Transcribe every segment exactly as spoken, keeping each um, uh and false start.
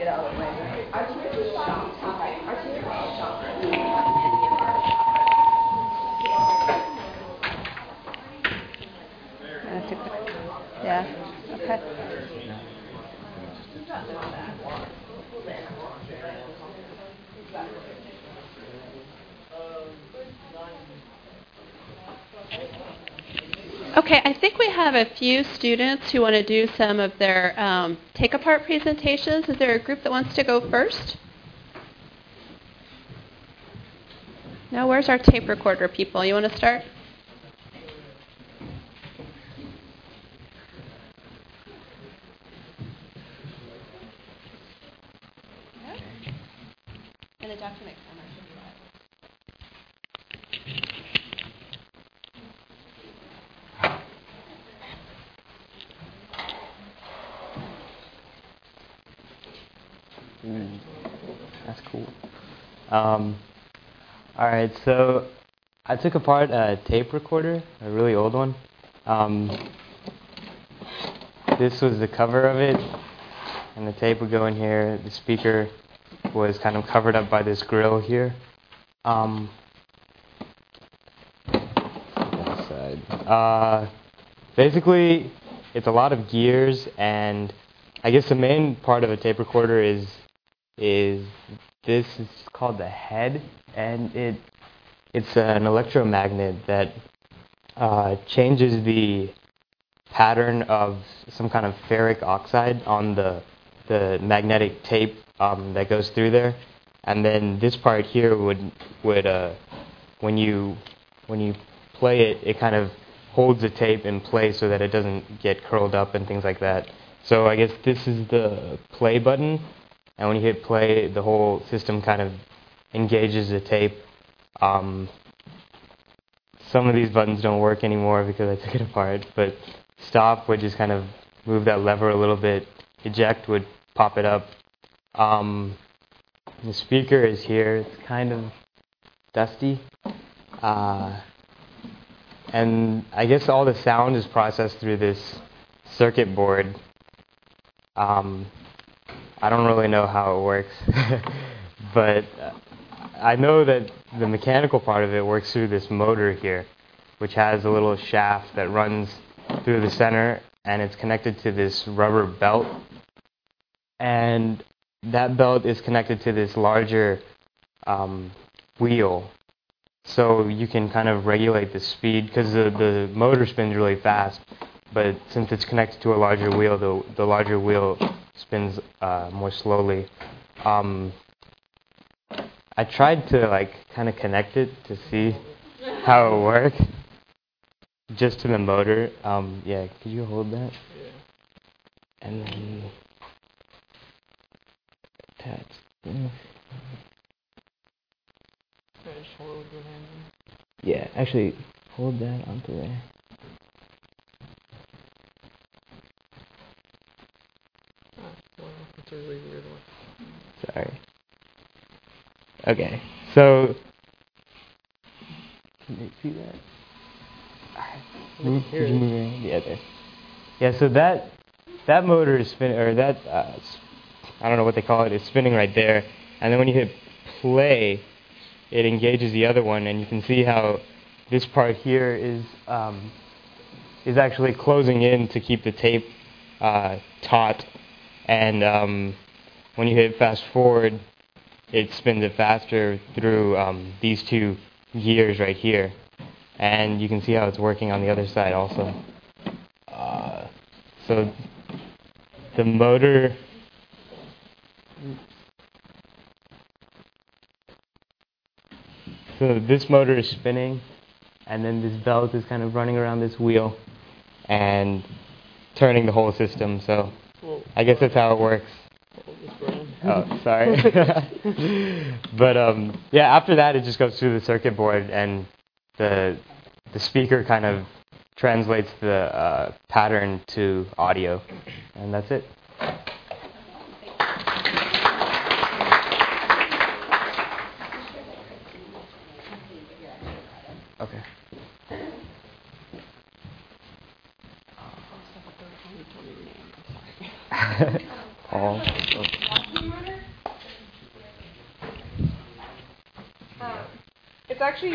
Yeah. Okay. Okay, I think we have a few students who want to do some of their um, take-apart presentations. Is there a group that wants to go first? No, where's our tape recorder people? You want to start? And the document camera should be live. Mm, that's cool. Um, all right, so I took apart a tape recorder, a really old one. Um, this was the cover of it, and the tape would go in here. The speaker was kind of covered up by this grill here. Um, side. Uh, basically, it's a lot of gears, and I guess the main part of a tape recorder is is this is called the head, and it it's an electromagnet that uh, changes the pattern of some kind of ferric oxide on the the magnetic tape um, that goes through there, and then this part here would would uh, when you when you play it, it kind of holds the tape in place so that it doesn't get curled up and things like that. So I guess this is the play button, and when you hit play, the whole system kind of engages the tape. Um, some of these buttons don't work anymore because I took it apart, but stop would just kind of move that lever a little bit. Eject would pop it up. Um, the speaker is here. It's kind of dusty. Uh, and I guess all the sound is processed through this circuit board. Um, I don't really know how it works, but I know that the mechanical part of it works through this motor here, which has a little shaft that runs through the center, and it's connected to this rubber belt. And that belt is connected to this larger um, wheel. So you can kind of regulate the speed, because the, the motor spins really fast, but since it's connected to a larger wheel, the, the larger wheel spins uh, more slowly. Um, I tried to like kind of connect it to see how it worked, just to the motor. Um, yeah, could you hold that? Yeah. And then attach this. Yeah, actually, hold that onto there. Oh, well, that's a really weird one. Sorry. Okay, so can you see that? Move, could you move around? Yeah, there. Yeah, so that that motor is spinning, or that uh, I don't know what they call it. It's spinning right there, and then when you hit play, it engages the other one, and you can see how this part here is um, is actually closing in to keep the tape uh, taut, and um, when you hit fast forward, it spins it faster through um, these two gears right here, and you can see how it's working on the other side also. Uh, so the motor. So this motor is spinning, and then this belt is kind of running around this wheel and turning the whole system. So I guess that's how it works. Oh, sorry. But um, yeah, after that it just goes through the circuit board, and the the speaker kind of translates the uh, pattern to audio, and that's it. Okay. Paul. Um, it's actually,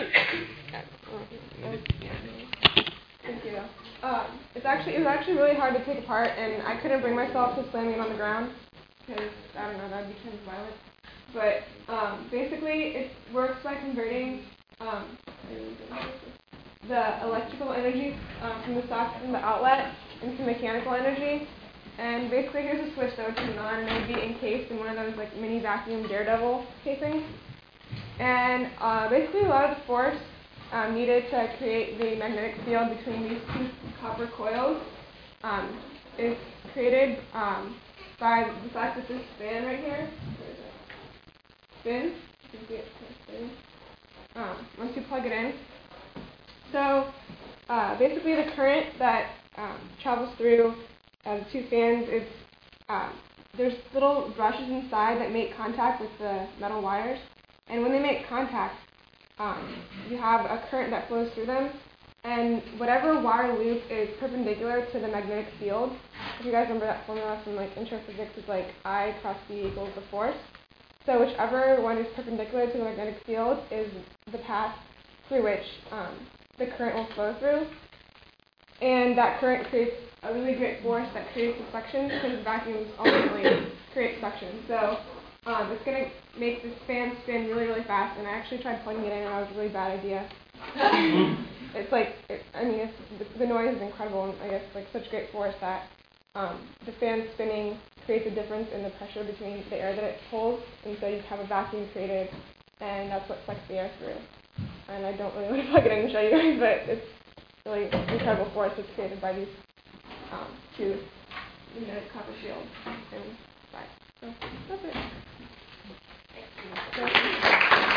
thank you. Um, it's actually, it was actually really hard to take apart, and I couldn't bring myself to slamming it on the ground, because, I don't know, that would be kind of violent. But um, basically, it works by converting um, the electrical energy um, from the socket from the outlet into mechanical energy. And basically, here's a switch that would turn it on, and it would be encased in one of those like mini vacuum Daredevil casings. And uh, basically, a lot of the force um, needed to create the magnetic field between these two copper coils um, is created um, by the fact that this fan right here spins. You can see it kind of spins um, once you plug it in. So uh, basically, the current that um, travels through uh, the two fans is um, there's little brushes inside that make contact with the metal wires, and when they make contact, um, you have a current that flows through them, and whatever wire loop is perpendicular to the magnetic field. If you guys remember that formula from like intro physics, is like I cross B equals the force. So whichever one is perpendicular to the magnetic field is the path through which um, the current will flow through. And that current creates a really great force that creates the suction, because vacuums ultimately create suction. So um, it's going to make this fan spin really, really fast. And I actually tried plugging it in, and that was a really bad idea. It's like, it, I mean, it's, the, the noise is incredible, and I guess like such great force that um, the fan spinning creates a difference in the pressure between the air that it holds, and so you have a vacuum created, and that's what sucks the air through. And I don't really want to plug it in and show you guys, but it's really incredible force that's created by these um, two magnetic copper shields inside. So that's it. Thank you.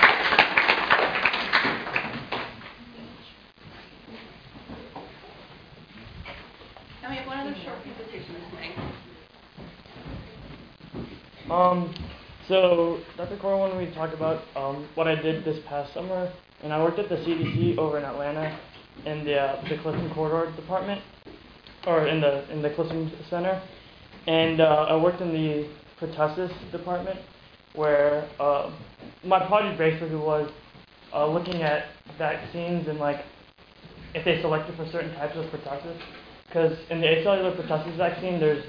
And we have one other short presentation this thing. Um, so Doctor Corwin, we talked about um, what I did this past summer, and I worked at the C D C over in Atlanta in the uh, the Clifton Corridor department, or in the in the Clifton Center, and uh, I worked in the pertussis department, where uh, my project basically was uh, looking at vaccines and like if they selected for certain types of pertussis, because in the acellular pertussis vaccine, there's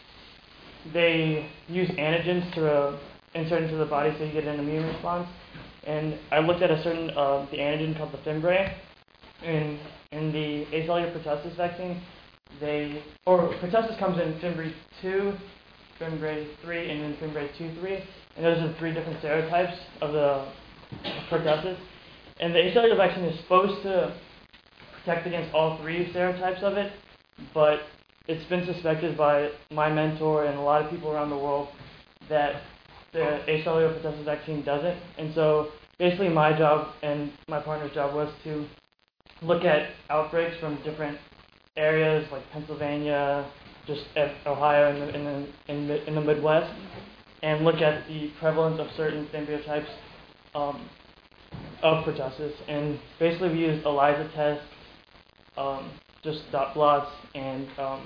they use antigens to uh, insert into the body so you get an immune response. And I looked at a certain uh, the antigen called the Fimbriae. In in the acellular pertussis vaccine, they or pertussis comes in Fimbriae two, Fimbriae three, and then Fimbriae two three. And those are three different serotypes of the pertussis. And the acellular vaccine is supposed to protect against all three serotypes of it, but it's been suspected by my mentor and a lot of people around the world that the acellular pertussis vaccine doesn't. And so basically my job and my partner's job was to look at outbreaks from different areas like Pennsylvania, just at Ohio in the, in the, in the, in the Midwest, and look at the prevalence of certain Fimbriotypes um, of pertussis. And basically we used ELISA tests, um, just dot blots, and um,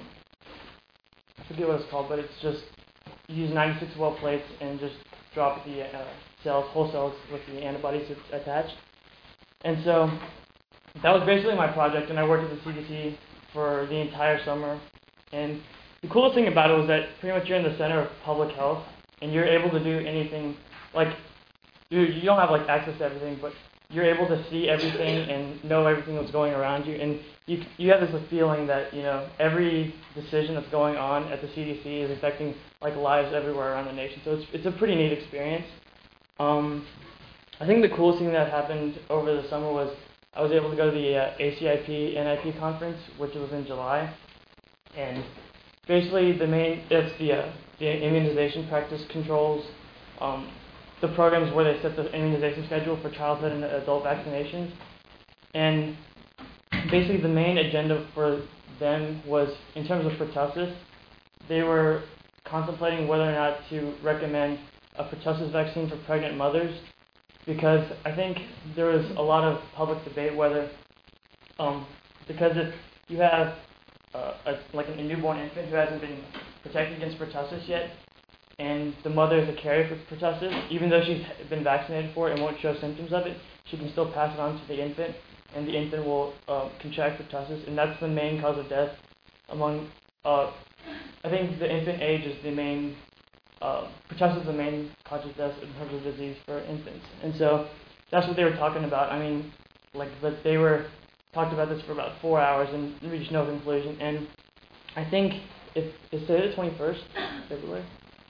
I forget what it's called, but it's just you use ninety-six well plates and just drop the uh, cells, whole cells with the antibodies attached. And so that was basically my project, and I worked at the C D C for the entire summer. And the coolest thing about it was that pretty much you're in the center of public health, and you're able to do anything. Like, you, you don't have like access to everything, but you're able to see everything and know everything that's going around you. And you you have this feeling that, you know, every decision that's going on at the C D C is affecting like lives everywhere around the nation. So it's it's a pretty neat experience. Um, I think the coolest thing that happened over the summer was I was able to go to the uh, A C I P N I P conference, which was in July, and basically the main it's the uh, the immunization practice controls, um, the programs where they set the immunization schedule for childhood and adult vaccinations, and basically the main agenda for them was in terms of pertussis, they were contemplating whether or not to recommend a pertussis vaccine for pregnant mothers, because I think there was a lot of public debate whether, um, because if you have uh, a, like a newborn infant who hasn't been protected against pertussis yet, and the mother is a carrier for pertussis, even though she's been vaccinated for it and won't show symptoms of it, she can still pass it on to the infant, and the infant will uh, contract pertussis, and that's the main cause of death among, uh, I think the infant age is the main, uh, pertussis is the main cause of death in terms of disease for infants. And so that's what they were talking about. I mean, like, but they were talked about this for about four hours and reached no conclusion. And I think if it's today the twenty-first of February,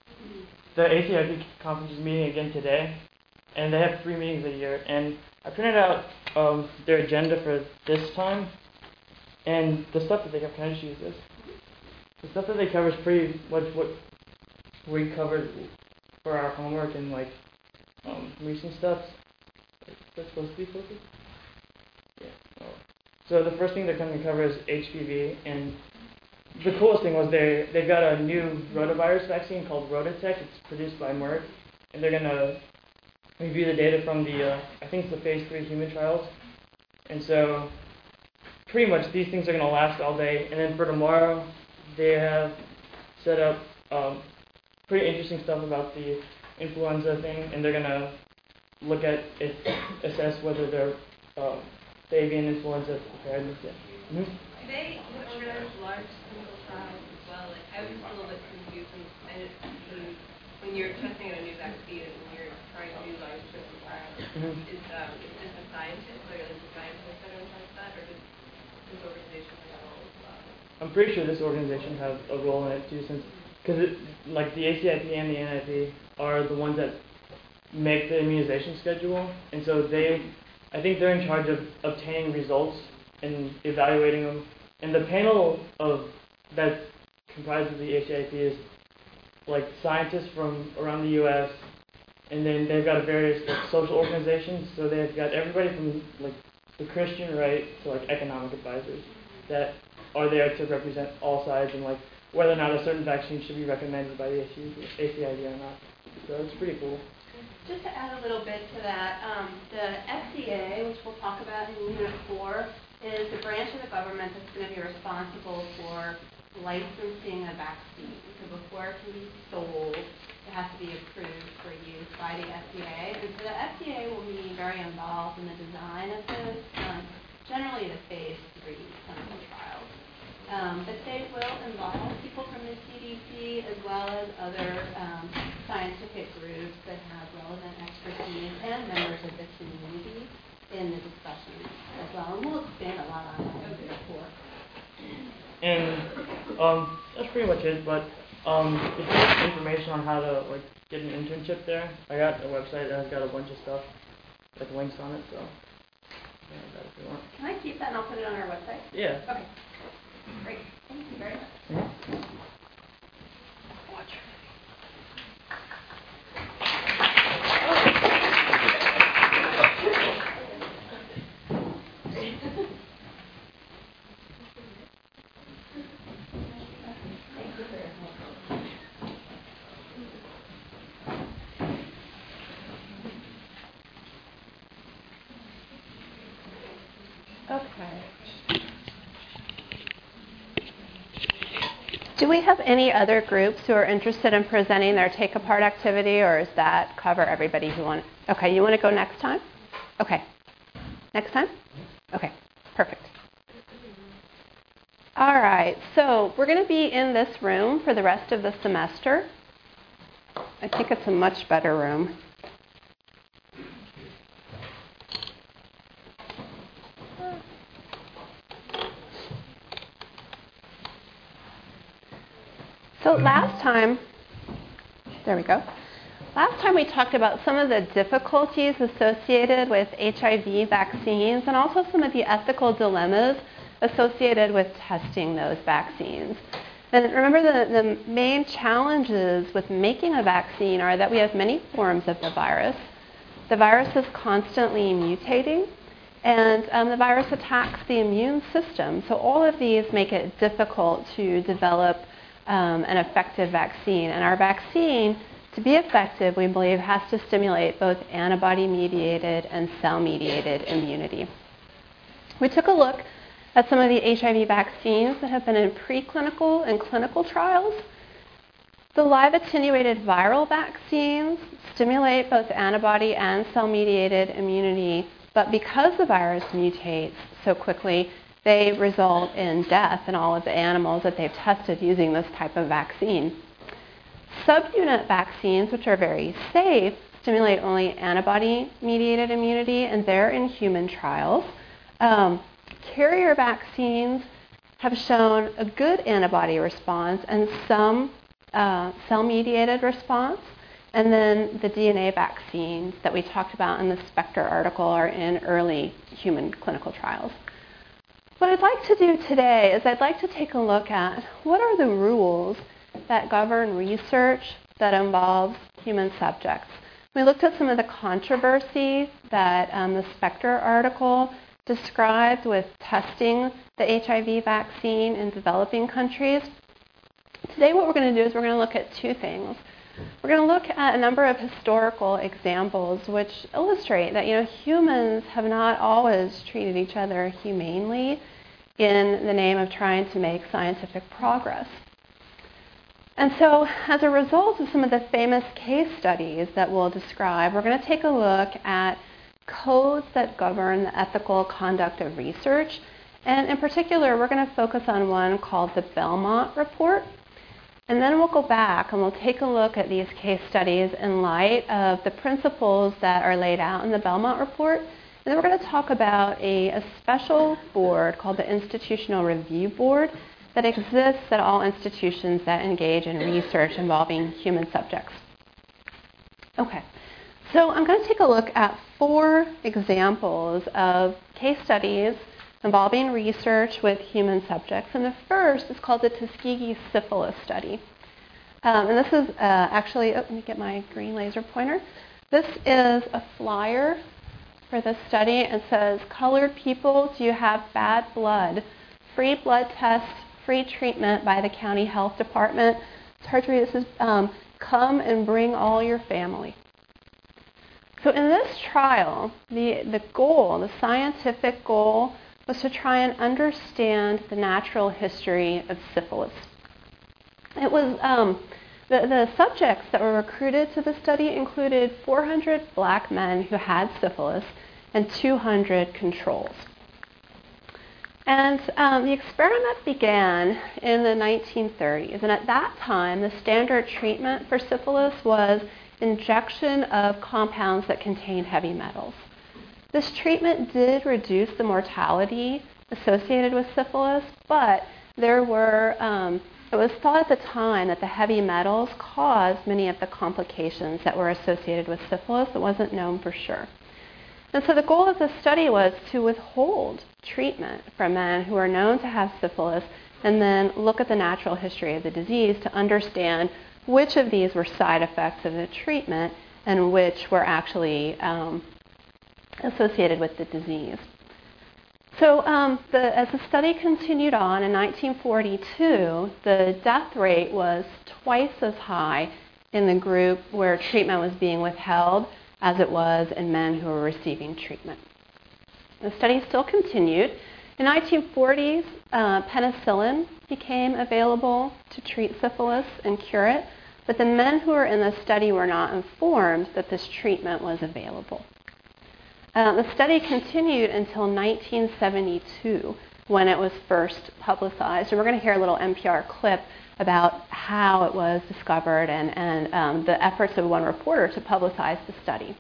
the A C I P conference is meeting again today, and they have three meetings a year. And I printed out um, their agenda for this time, and the stuff that they have. Can I just use this? The stuff that they cover is pretty much what we covered for our homework and like um, recent stuff. That's supposed to be focused. Yeah. Oh. So the first thing they're going to cover is H P V, and the coolest thing was they they've got a new rotavirus vaccine called Rototech. It's produced by Merck, and they're going to review the data from the uh, I think it's the phase three human trials. And so pretty much these things are going to last all day. And then for tomorrow, they have set up um, pretty interesting stuff about the influenza thing, and they're going to look at it, assess whether they're um, the avian influenza preparedness yet. Mm-hmm. Do they organize large clinical trials as well? Like, I was a little bit confused when, when, when you're testing a new vaccine and when you're trying to do large clinical trials. Mm-hmm. Is, um, is this a scientist, or is it a scientist that are in charge of that, or does this organization have a role as well? I'm pretty sure this organization has a role in it too, since because like the A C I P and the N I P are the ones that make the immunization schedule, and so they, I think they're in charge of obtaining results and evaluating them. And the panel of that's comprised of the A C I P is like scientists from around the U S, and then they've got various like, social organizations. So they've got everybody from like the Christian right to like economic advisors that are there to represent all sides and like whether or not a certain vaccine should be recommended by the A C I P or not. So it's pretty cool. Just to add a little bit to that, um, the F D A, which we'll talk about in Unit four, is the branch of the government that's going to be responsible for licensing a vaccine. So before it can be sold, it has to be approved for use by the F D A. And so the F D A will be very involved in the design of this, um, generally the phase three clinical trials. Um, but they will involve people from the C D C as well as other um, scientific groups that have relevant expertise and members of the community in the discussion as well. And we'll expand a lot on that in the report. And um, that's pretty much it. But um, if you want information on how to like get an internship there, I got a website that has got a bunch of stuff, like links on it. So yeah, that if you want. Can I keep that and I'll put it on our website? Yeah. Okay. Great. Thank you very much. Mm-hmm. Okay. Do we have any other groups who are interested in presenting their take-apart activity, or does that cover everybody who wants? Okay, you want to go next time? Okay. Next time? Okay, perfect. All right, so we're going to be in this room for the rest of the semester. I think it's a much better room. So last time, there we go. Last time we talked about some of the difficulties associated with H I V vaccines and also some of the ethical dilemmas associated with testing those vaccines. And remember, the, the main challenges with making a vaccine are that we have many forms of the virus. The virus is constantly mutating, and um, the virus attacks the immune system. So all of these make it difficult to develop Um, an effective vaccine. And our vaccine, to be effective, we believe, has to stimulate both antibody-mediated and cell-mediated immunity. We took a look at some of the H I V vaccines that have been in preclinical and clinical trials. The live attenuated viral vaccines stimulate both antibody and cell-mediated immunity, but because the virus mutates so quickly, they result in death in all of the animals that they've tested using this type of vaccine. Subunit vaccines, which are very safe, stimulate only antibody-mediated immunity, and they're in human trials. Um, carrier vaccines have shown a good antibody response and some uh, cell-mediated response. And then the D N A vaccines that we talked about in the Spectre article are in early human clinical trials. What I'd like to do today is I'd like to take a look at what are the rules that govern research that involves human subjects. We looked at some of the controversy that um, the Spectre article described with testing the H I V vaccine in developing countries. Today what we're going to do is we're going to look at two things. We're going to look at a number of historical examples which illustrate that, you know, humans have not always treated each other humanely in the name of trying to make scientific progress. And so, as a result of some of the famous case studies that we'll describe, we're going to take a look at codes that govern the ethical conduct of research. And in particular, we're going to focus on one called the Belmont Report. And then we'll go back and we'll take a look at these case studies in light of the principles that are laid out in the Belmont Report. And then we're going to talk about a, a special board called the Institutional Review Board that exists at all institutions that engage in research involving human subjects. Okay, so I'm going to take a look at four examples of case studies involving research with human subjects. And the first is called the Tuskegee Syphilis Study. Um, and this is uh, actually, oh, let me get my green laser pointer. This is a flyer for this study. It says, "Colored people, do you have bad blood? Free blood test, free treatment by the county health department." It's hard to read. This is, um, "Come and bring all your family." So in this trial, the, the goal, the scientific goal, was to try and understand the natural history of syphilis. It was um, the, the subjects that were recruited to the study included four hundred black men who had syphilis and two hundred controls. And um, the experiment began in the nineteen thirties, and at that time, the standard treatment for syphilis was injection of compounds that contained heavy metals. This treatment did reduce the mortality associated with syphilis, but there were, um, it was thought at the time that the heavy metals caused many of the complications that were associated with syphilis. It wasn't known for sure. And so the goal of this study was to withhold treatment from men who were known to have syphilis and then look at the natural history of the disease to understand which of these were side effects of the treatment and which were actually um, associated with the disease. So um, the, as the study continued on in nineteen forty-two, the death rate was twice as high in the group where treatment was being withheld as it was in men who were receiving treatment. The study still continued. In the nineteen forties, uh, penicillin became available to treat syphilis and cure it, but the men who were in the study were not informed that this treatment was available. Uh, the study continued until nineteen seventy-two, when it was first publicized. And we're going to hear a little N P R clip about how it was discovered and, and um, the efforts of one reporter to publicize the study.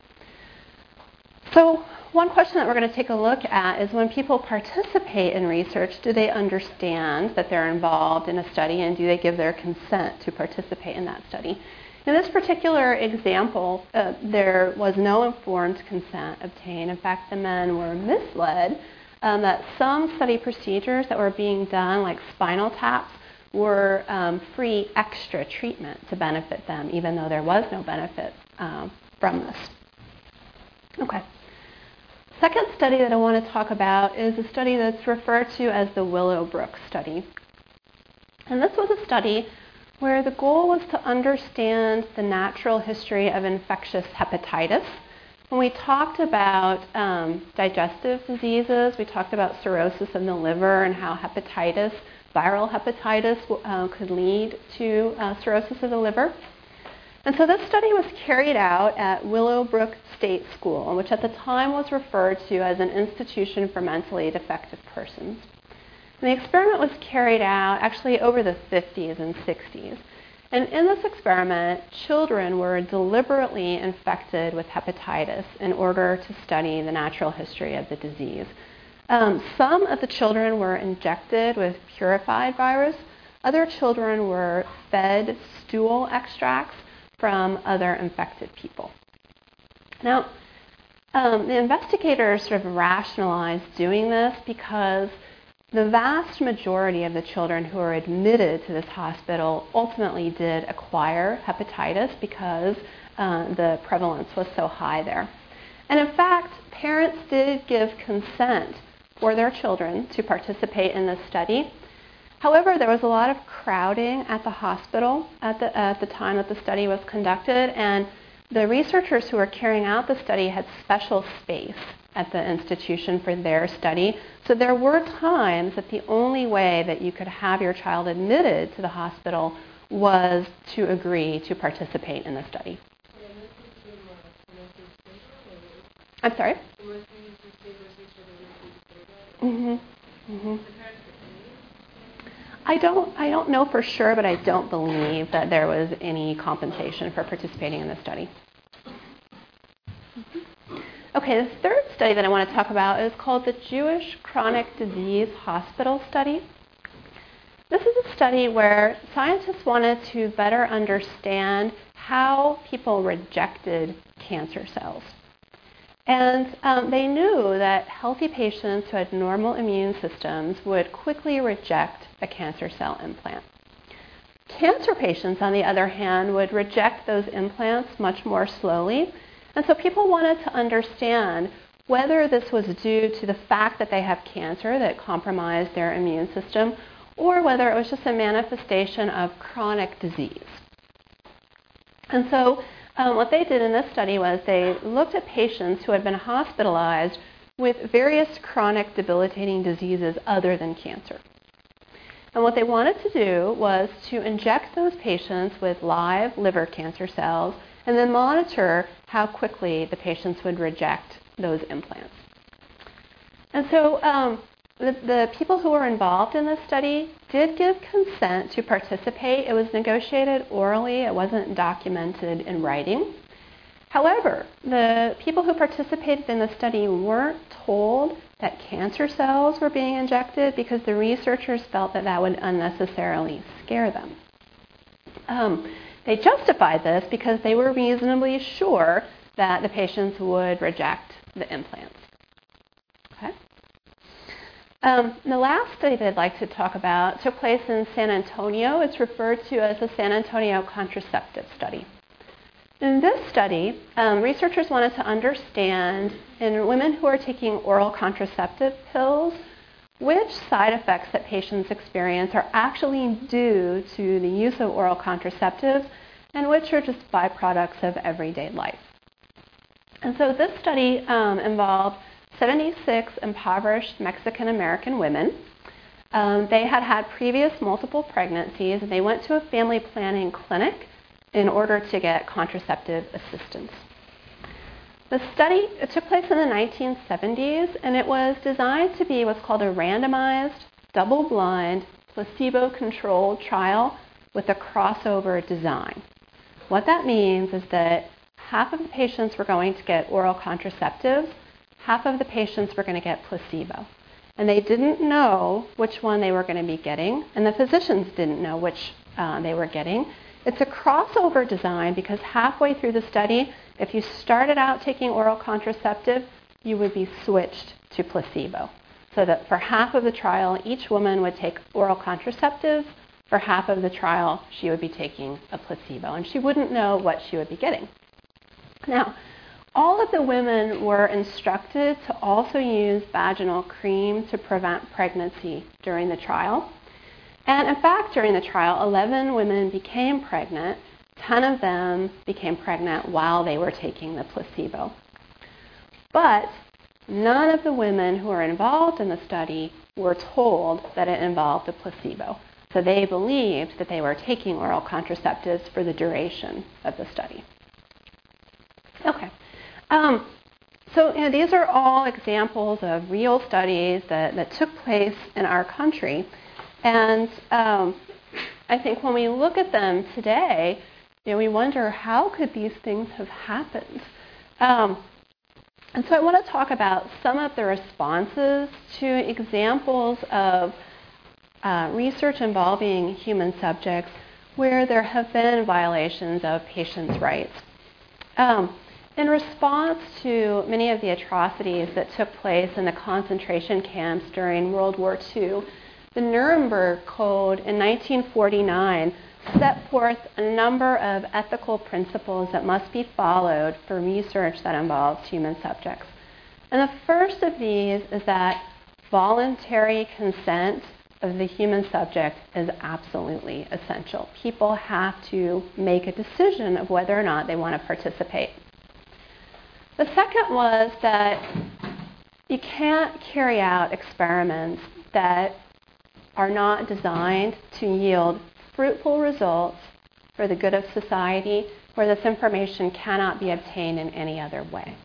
So one question that we're going to take a look at is when people participate in research, do they understand that they're involved in a study and do they give their consent to participate in that study? In this particular example, uh, there was no informed consent obtained. In fact, the men were misled um, that some study procedures that were being done, like spinal taps, were um, free extra treatment to benefit them, even though there was no benefit um, from this. Okay. Second study that I want to talk about is a study that's referred to as the Willowbrook study. And this was a study where the goal was to understand the natural history of infectious hepatitis. When we talked about um, digestive diseases, we talked about cirrhosis of the liver and how hepatitis viral hepatitis uh, could lead to uh, cirrhosis of the liver. And so this study was carried out at Willowbrook State School, which at the time was referred to as an institution for mentally defective persons. And the experiment was carried out actually over the fifties and sixties. And in this experiment, children were deliberately infected with hepatitis in order to study the natural history of the disease. Um, some of the children were injected with purified virus. Other children were fed stool extracts from other infected people. Now, um, the investigators sort of rationalized doing this because the vast majority of the children who were admitted to this hospital ultimately did acquire hepatitis because uh, the prevalence was so high there. And in fact, parents did give consent for their children to participate in this study. However, there was a lot of crowding at the hospital at the, at the time that the study was conducted, and the researchers who were carrying out the study had special space at the institution for their study. So there were times that the only way that you could have your child admitted to the hospital was to agree to participate in the study. I'm sorry? Mm-hmm. Mm-hmm. I don't, I don't know for sure, but I don't believe that there was any compensation for participating in the study. Okay, the third study that I want to talk about is called the Jewish Chronic Disease Hospital Study. This is a study where scientists wanted to better understand how people rejected cancer cells. And um, they knew that healthy patients who had normal immune systems would quickly reject a cancer cell implant. Cancer patients, on the other hand, would reject those implants much more slowly. And so people wanted to understand whether this was due to the fact that they have cancer that compromised their immune system, or whether it was just a manifestation of chronic disease. And so um, what they did in this study was they looked at patients who had been hospitalized with various chronic debilitating diseases other than cancer. And what they wanted to do was to inject those patients with live liver cancer cells and then monitor how quickly the patients would reject those implants. And so um, the, the people who were involved in this study did give consent to participate. It was negotiated orally. It wasn't documented in writing. However, the people who participated in the study weren't told that cancer cells were being injected because the researchers felt that that would unnecessarily scare them. Um, They justified this because they were reasonably sure that the patients would reject the implants. Okay. Um, the last study that I'd like to talk about took place in San Antonio. It's referred to as the San Antonio Contraceptive Study. In this study, um, researchers wanted to understand in women who are taking oral contraceptive pills which side effects that patients experience are actually due to the use of oral contraceptives and which are just byproducts of everyday life. And so this study um, involved seventy-six impoverished Mexican American women. Um, they had had previous multiple pregnancies, and they went to a family planning clinic in order to get contraceptive assistance. The study it took place in the nineteen seventies, and it was designed to be what's called a randomized, double-blind, placebo-controlled trial with a crossover design. What that means is that half of the patients were going to get oral contraceptives, half of the patients were going to get placebo. And they didn't know which one they were going to be getting, and the physicians didn't know which uh, they were getting. It's a crossover design because halfway through the study, if you started out taking oral contraceptive, you would be switched to placebo. So that for half of the trial, each woman would take oral contraceptives. For half of the trial, she would be taking a placebo, and she wouldn't know what she would be getting. Now, all of the women were instructed to also use vaginal cream to prevent pregnancy during the trial. And in fact, during the trial, eleven women became pregnant. ten of them became pregnant while they were taking the placebo. But none of the women who were involved in the study were told that it involved a placebo. So they believed that they were taking oral contraceptives for the duration of the study. Okay. Um, so you know, these are all examples of real studies that, that took place in our country. And um, I think when we look at them today, you know, we wonder, how could these things have happened? Um, and so I want to talk about some of the responses to examples of uh, research involving human subjects where there have been violations of patients' rights. Um, in response to many of the atrocities that took place in the concentration camps during World War Two, the Nuremberg Code in nineteen forty-nine set forth a number of ethical principles that must be followed for research that involves human subjects. And the first of these is that voluntary consent of the human subject is absolutely essential. People have to make a decision of whether or not they want to participate. The second was that you can't carry out experiments that are not designed to yield fruitful results for the good of society, where this information cannot be obtained in any other way.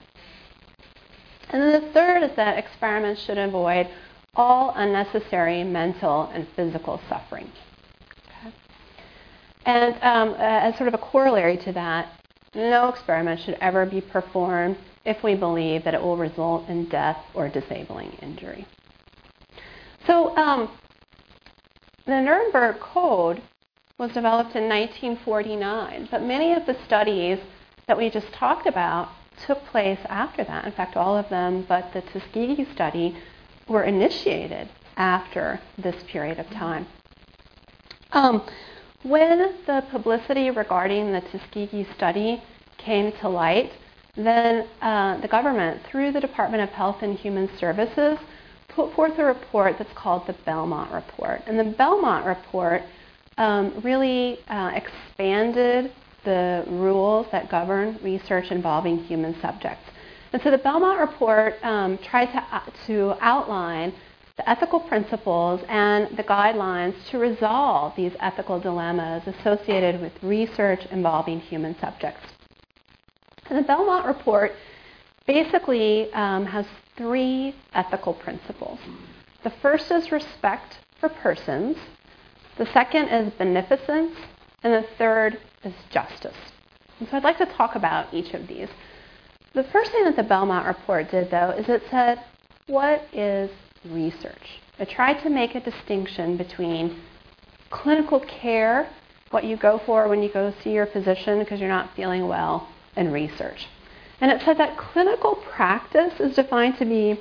And then the third is that experiments should avoid all unnecessary mental and physical suffering. Okay. And um, as sort of a corollary to that, no experiment should ever be performed if we believe that it will result in death or disabling injury. So um, the Nuremberg Code was developed in nineteen forty-nine, but many of the studies that we just talked about took place after that. In fact, all of them but the Tuskegee study were initiated after this period of time. Um, when the publicity regarding the Tuskegee study came to light, then uh, the government, through the Department of Health and Human Services, put forth a report that's called the Belmont Report. And the Belmont Report um, really uh, expanded the rules that govern research involving human subjects. And so the Belmont Report um, tried to, uh, to outline the ethical principles and the guidelines to resolve these ethical dilemmas associated with research involving human subjects. And the Belmont Report basically um, has three ethical principles. The first is respect for persons. The second is beneficence. And the third is justice. And so I'd like to talk about each of these. The first thing that the Belmont Report did, though, is it said, what is research? It tried to make a distinction between clinical care, what you go for when you go see your physician because you're not feeling well, and research. And it said that clinical practice is defined to be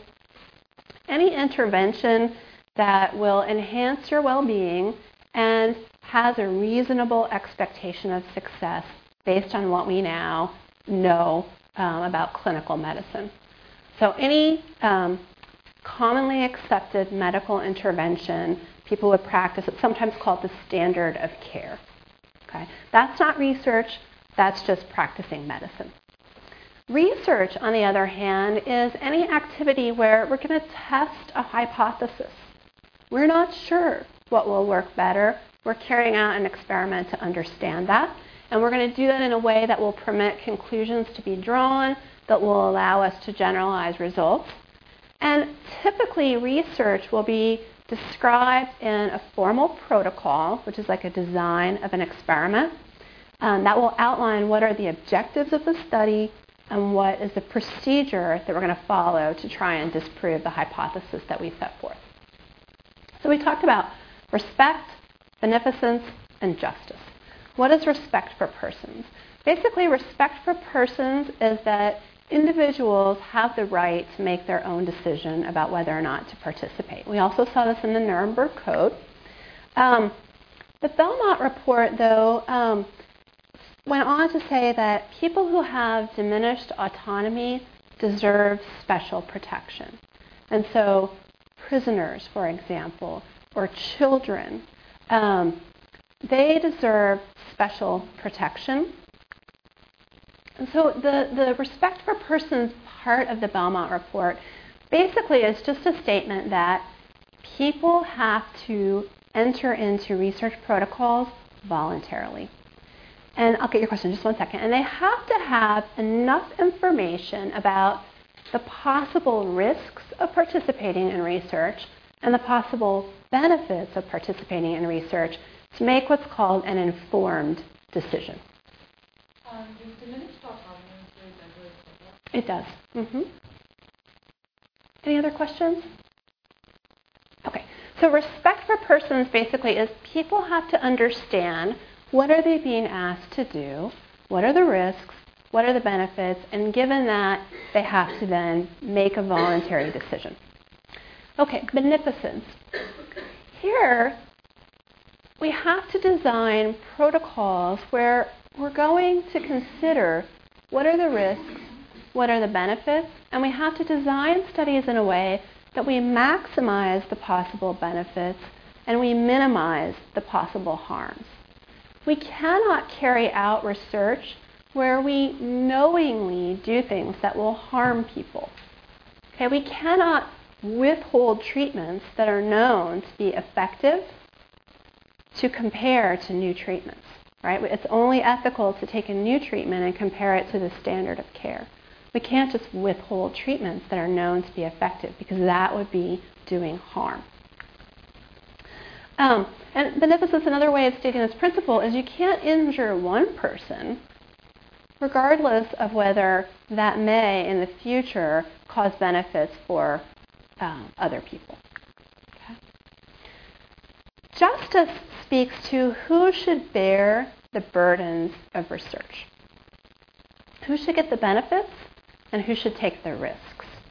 any intervention that will enhance your well-being and has a reasonable expectation of success based on what we now know um, about clinical medicine. So any um, commonly accepted medical intervention people would practice, it's sometimes called the standard of care. Okay? That's not research, that's just practicing medicine. Research, on the other hand, is any activity where we're going to test a hypothesis. We're not sure what will work better. We're carrying out an experiment to understand that, and we're going to do that in a way that will permit conclusions to be drawn, that will allow us to generalize results. And typically, research will be described in a formal protocol, which is like a design of an experiment, um, that will outline what are the objectives of the study and what is the procedure that we're going to follow to try and disprove the hypothesis that we set forth. So we talked about respect, beneficence, and justice. What is respect for persons? Basically, respect for persons is that individuals have the right to make their own decision about whether or not to participate. We also saw this in the Nuremberg Code. Um, the Belmont Report, though, um, went on to say that people who have diminished autonomy deserve special protection. And so prisoners, for example, or children, um, they deserve special protection. And so the, the respect for persons part of the Belmont Report basically is just a statement that people have to enter into research protocols voluntarily. And I'll get your question in just one second. And they have to have enough information about the possible risks of participating in research and the possible benefits of participating in research to make what's called an informed decision. Um, does diminished autonomous ever accept that? It does. Mm-hmm. Any other questions? Okay. So respect for persons basically is people have to understand what are they being asked to do, what are the risks, what are the benefits, and given that, they have to then make a voluntary decision. Okay, beneficence. Here, we have to design protocols where we're going to consider what are the risks, what are the benefits, and we have to design studies in a way that we maximize the possible benefits and we minimize the possible harms. We cannot carry out research where we knowingly do things that will harm people. Okay, we cannot withhold treatments that are known to be effective to compare to new treatments, right? It's only ethical to take a new treatment and compare it to the standard of care. We can't just withhold treatments that are known to be effective because that would be doing harm. Um, and beneficence, another way of stating this principle, is you can't injure one person regardless of whether that may in the future cause benefits for um, other people. Okay. Justice speaks to who should bear the burdens of research. Who should get the benefits and who should take the risks.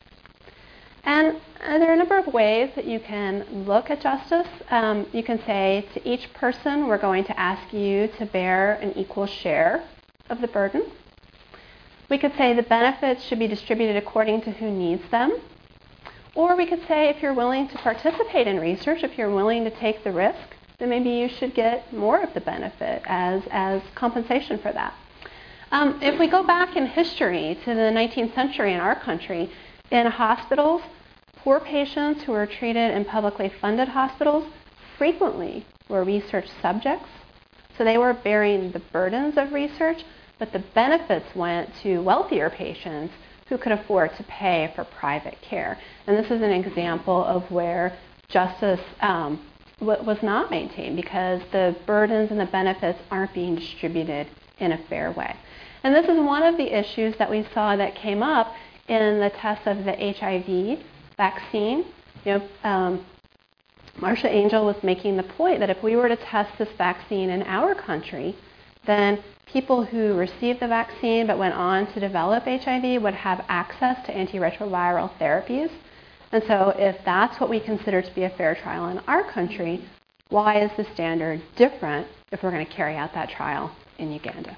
And uh, there are a number of ways that you can look at justice. Um, you can say to each person, we're going to ask you to bear an equal share of the burden. We could say the benefits should be distributed according to who needs them. Or we could say if you're willing to participate in research, if you're willing to take the risk, then maybe you should get more of the benefit as, as compensation for that. Um, if we go back in history to the nineteenth century in our country, in hospitals, poor patients who were treated in publicly funded hospitals frequently were research subjects. So they were bearing the burdens of research, but the benefits went to wealthier patients who could afford to pay for private care. And this is an example of where justice um, w- was not maintained because the burdens and the benefits aren't being distributed in a fair way. And this is one of the issues that we saw that came up in the test of the H I V vaccine. You know, um, Marsha Angel was making the point that if we were to test this vaccine in our country, then people who received the vaccine but went on to develop H I V would have access to antiretroviral therapies. And so if that's what we consider to be a fair trial in our country, why is the standard different if we're going to carry out that trial in Uganda?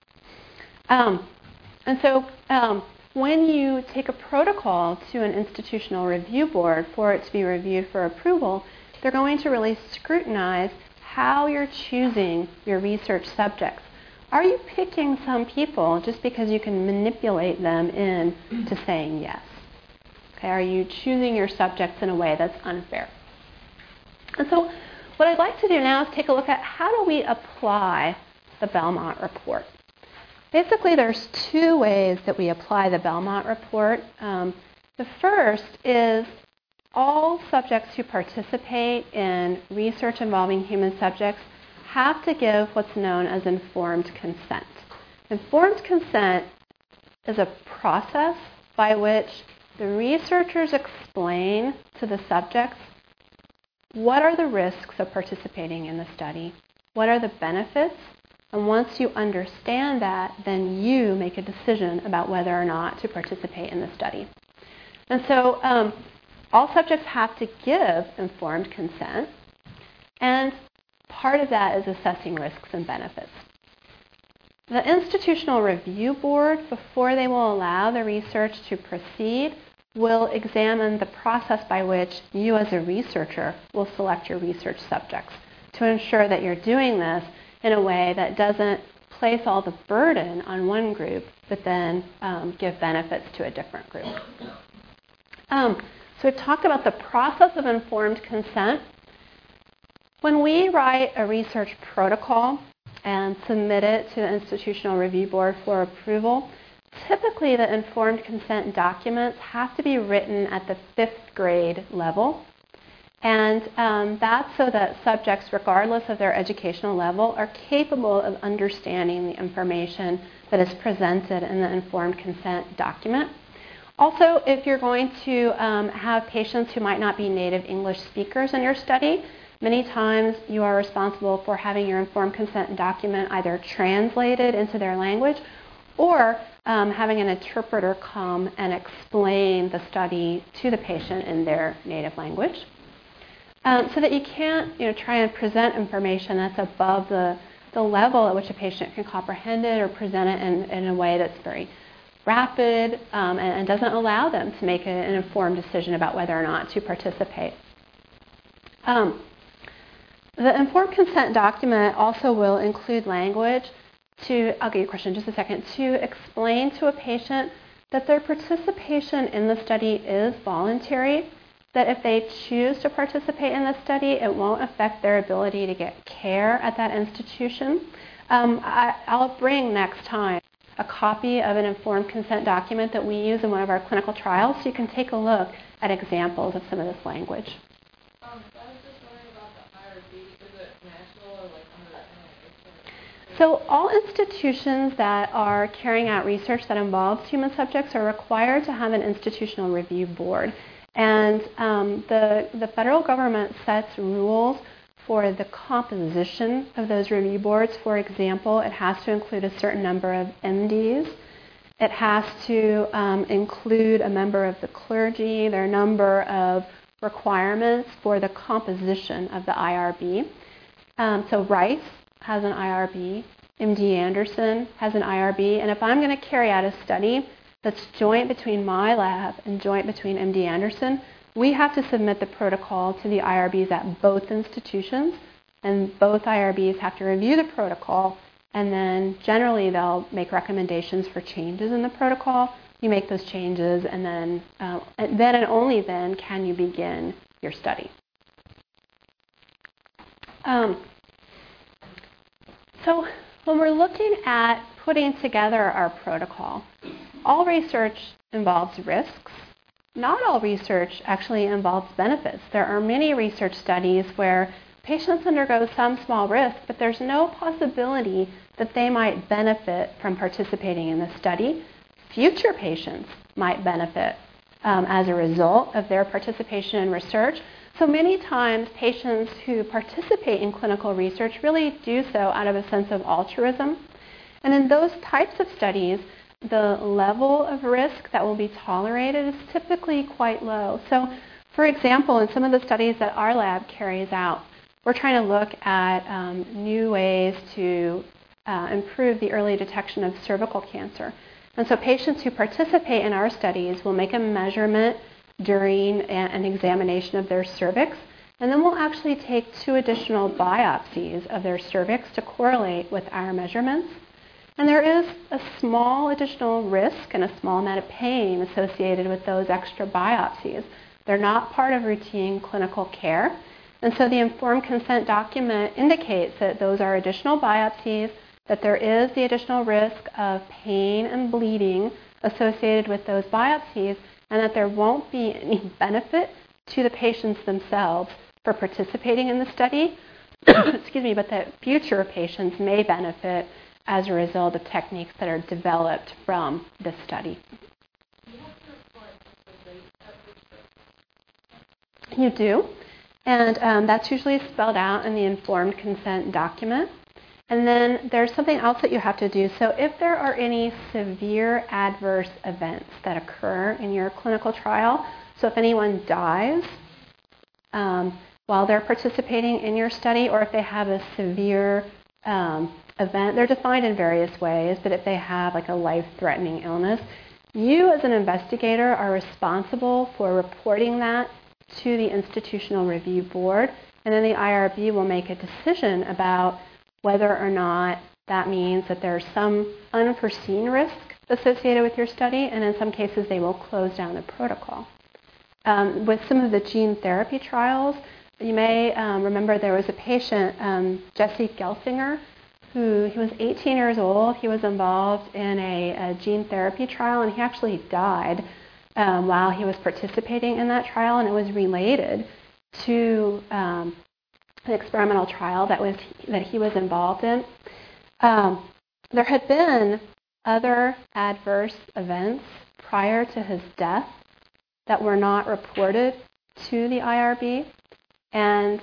Um, and so um, when you take a protocol to an institutional review board for it to be reviewed for approval, they're going to really scrutinize how you're choosing your research subjects. Are you picking some people just because you can manipulate them into saying yes? Okay, are you choosing your subjects in a way that's unfair? And so what I'd like to do now is take a look at how do we apply the Belmont Report. Basically, there's two ways that we apply the Belmont Report. Um, the first is all subjects who participate in research involving human subjects have to give what's known as informed consent. Informed consent is a process by which the researchers explain to the subjects what are the risks of participating in the study, what are the benefits, and once you understand that, then you make a decision about whether or not to participate in the study. And so um, all subjects have to give informed consent, and part of that is assessing risks and benefits. The Institutional Review Board, before they will allow the research to proceed, will examine the process by which you as a researcher will select your research subjects to ensure that you're doing this in a way that doesn't place all the burden on one group, but then um, give benefits to a different group. Um, So we've talked about the process of informed consent. When we write a research protocol and submit it to the Institutional Review Board for approval, typically the informed consent documents have to be written at the fifth grade level. And um, that's so that subjects, regardless of their educational level, are capable of understanding the information that is presented in the informed consent document. Also, if you're going to um, have patients who might not be native English speakers in your study, many times you are responsible for having your informed consent document either translated into their language or um, having an interpreter come and explain the study to the patient in their native language. Um, so that you can't you know, try and present information that's above the, the level at which a patient can comprehend it or present it in, in a way that's very rapid um, and, and doesn't allow them to make a, an informed decision about whether or not to participate. Um, the informed consent document also will include language to, I'll give you a question in just a second, to explain to a patient that their participation in the study is voluntary, that if they choose to participate in the study, it won't affect their ability to get care at that institution. Um, I, I'll bring next time a copy of an informed consent document that we use in one of our clinical trials so you can take a look at examples of some of this language. Um, I was just wondering about the I R B. Is it national or like under N I H? So all institutions that are carrying out research that involves human subjects are required to have an institutional review board. And um, the, the federal government sets rules for the composition of those review boards. For example, it has to include a certain number of M Ds. It has to um, include a member of the clergy. There are a number of requirements for the composition of the I R B. Um, so Rice has an I R B. M D Anderson has an I R B. And if I'm going to carry out a study that's joint between my lab and joint between M D Anderson, we have to submit the protocol to the I R Bs at both institutions, and both I R Bs have to review the protocol, and then generally they'll make recommendations for changes in the protocol. You make those changes, and then, uh, and then and only then can you begin your study. Um, so when we're looking at putting together our protocol, all research involves risks. Not all research actually involves benefits. There are many research studies where patients undergo some small risk, but there's no possibility that they might benefit from participating in the study. Future patients might benefit um, as a result of their participation in research. So many times patients who participate in clinical research really do so out of a sense of altruism. And in those types of studies, the level of risk that will be tolerated is typically quite low. So, for example, in some of the studies that our lab carries out, we're trying to look at um, new ways to uh, improve the early detection of cervical cancer. And so patients who participate in our studies will make a measurement during a, an examination of their cervix, and then we'll actually take two additional biopsies of their cervix to correlate with our measurements. And there is a small additional risk and a small amount of pain associated with those extra biopsies. They're not part of routine clinical care. And so the informed consent document indicates that those are additional biopsies, that there is the additional risk of pain and bleeding associated with those biopsies, and that there won't be any benefit to the patients themselves for participating in the study, excuse me, but that future patients may benefit as a result of techniques that are developed from this study. You do, and um, that's usually spelled out in the informed consent document. And then there's something else that you have to do. So if there are any severe adverse events that occur in your clinical trial, so if anyone dies um, while they're participating in your study, or if they have a severe um, event, they're defined in various ways, but if they have like a life-threatening illness, you as an investigator are responsible for reporting that to the Institutional Review Board, and then the I R B will make a decision about whether or not that means that there's some unforeseen risk associated with your study, and in some cases they will close down the protocol. um, with some of the gene therapy trials, you may um, remember there was a patient, um, Jesse Gelsinger, who he was eighteen years old. He was involved in a, a gene therapy trial, and he actually died um, while he was participating in that trial, and it was related to um, an experimental trial that was that he was involved in. Um, there had been other adverse events prior to his death that were not reported to the I R B, and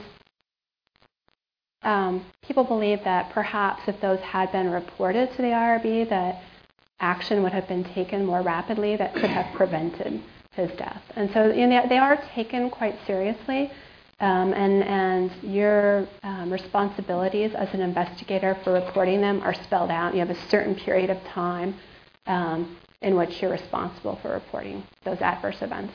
um, people believe that perhaps if those had been reported to the I R B, that action would have been taken more rapidly that could have prevented his death. And so you know, they are taken quite seriously, um, and, and your um, responsibilities as an investigator for reporting them are spelled out. You have a certain period of time um, in which you're responsible for reporting those adverse events.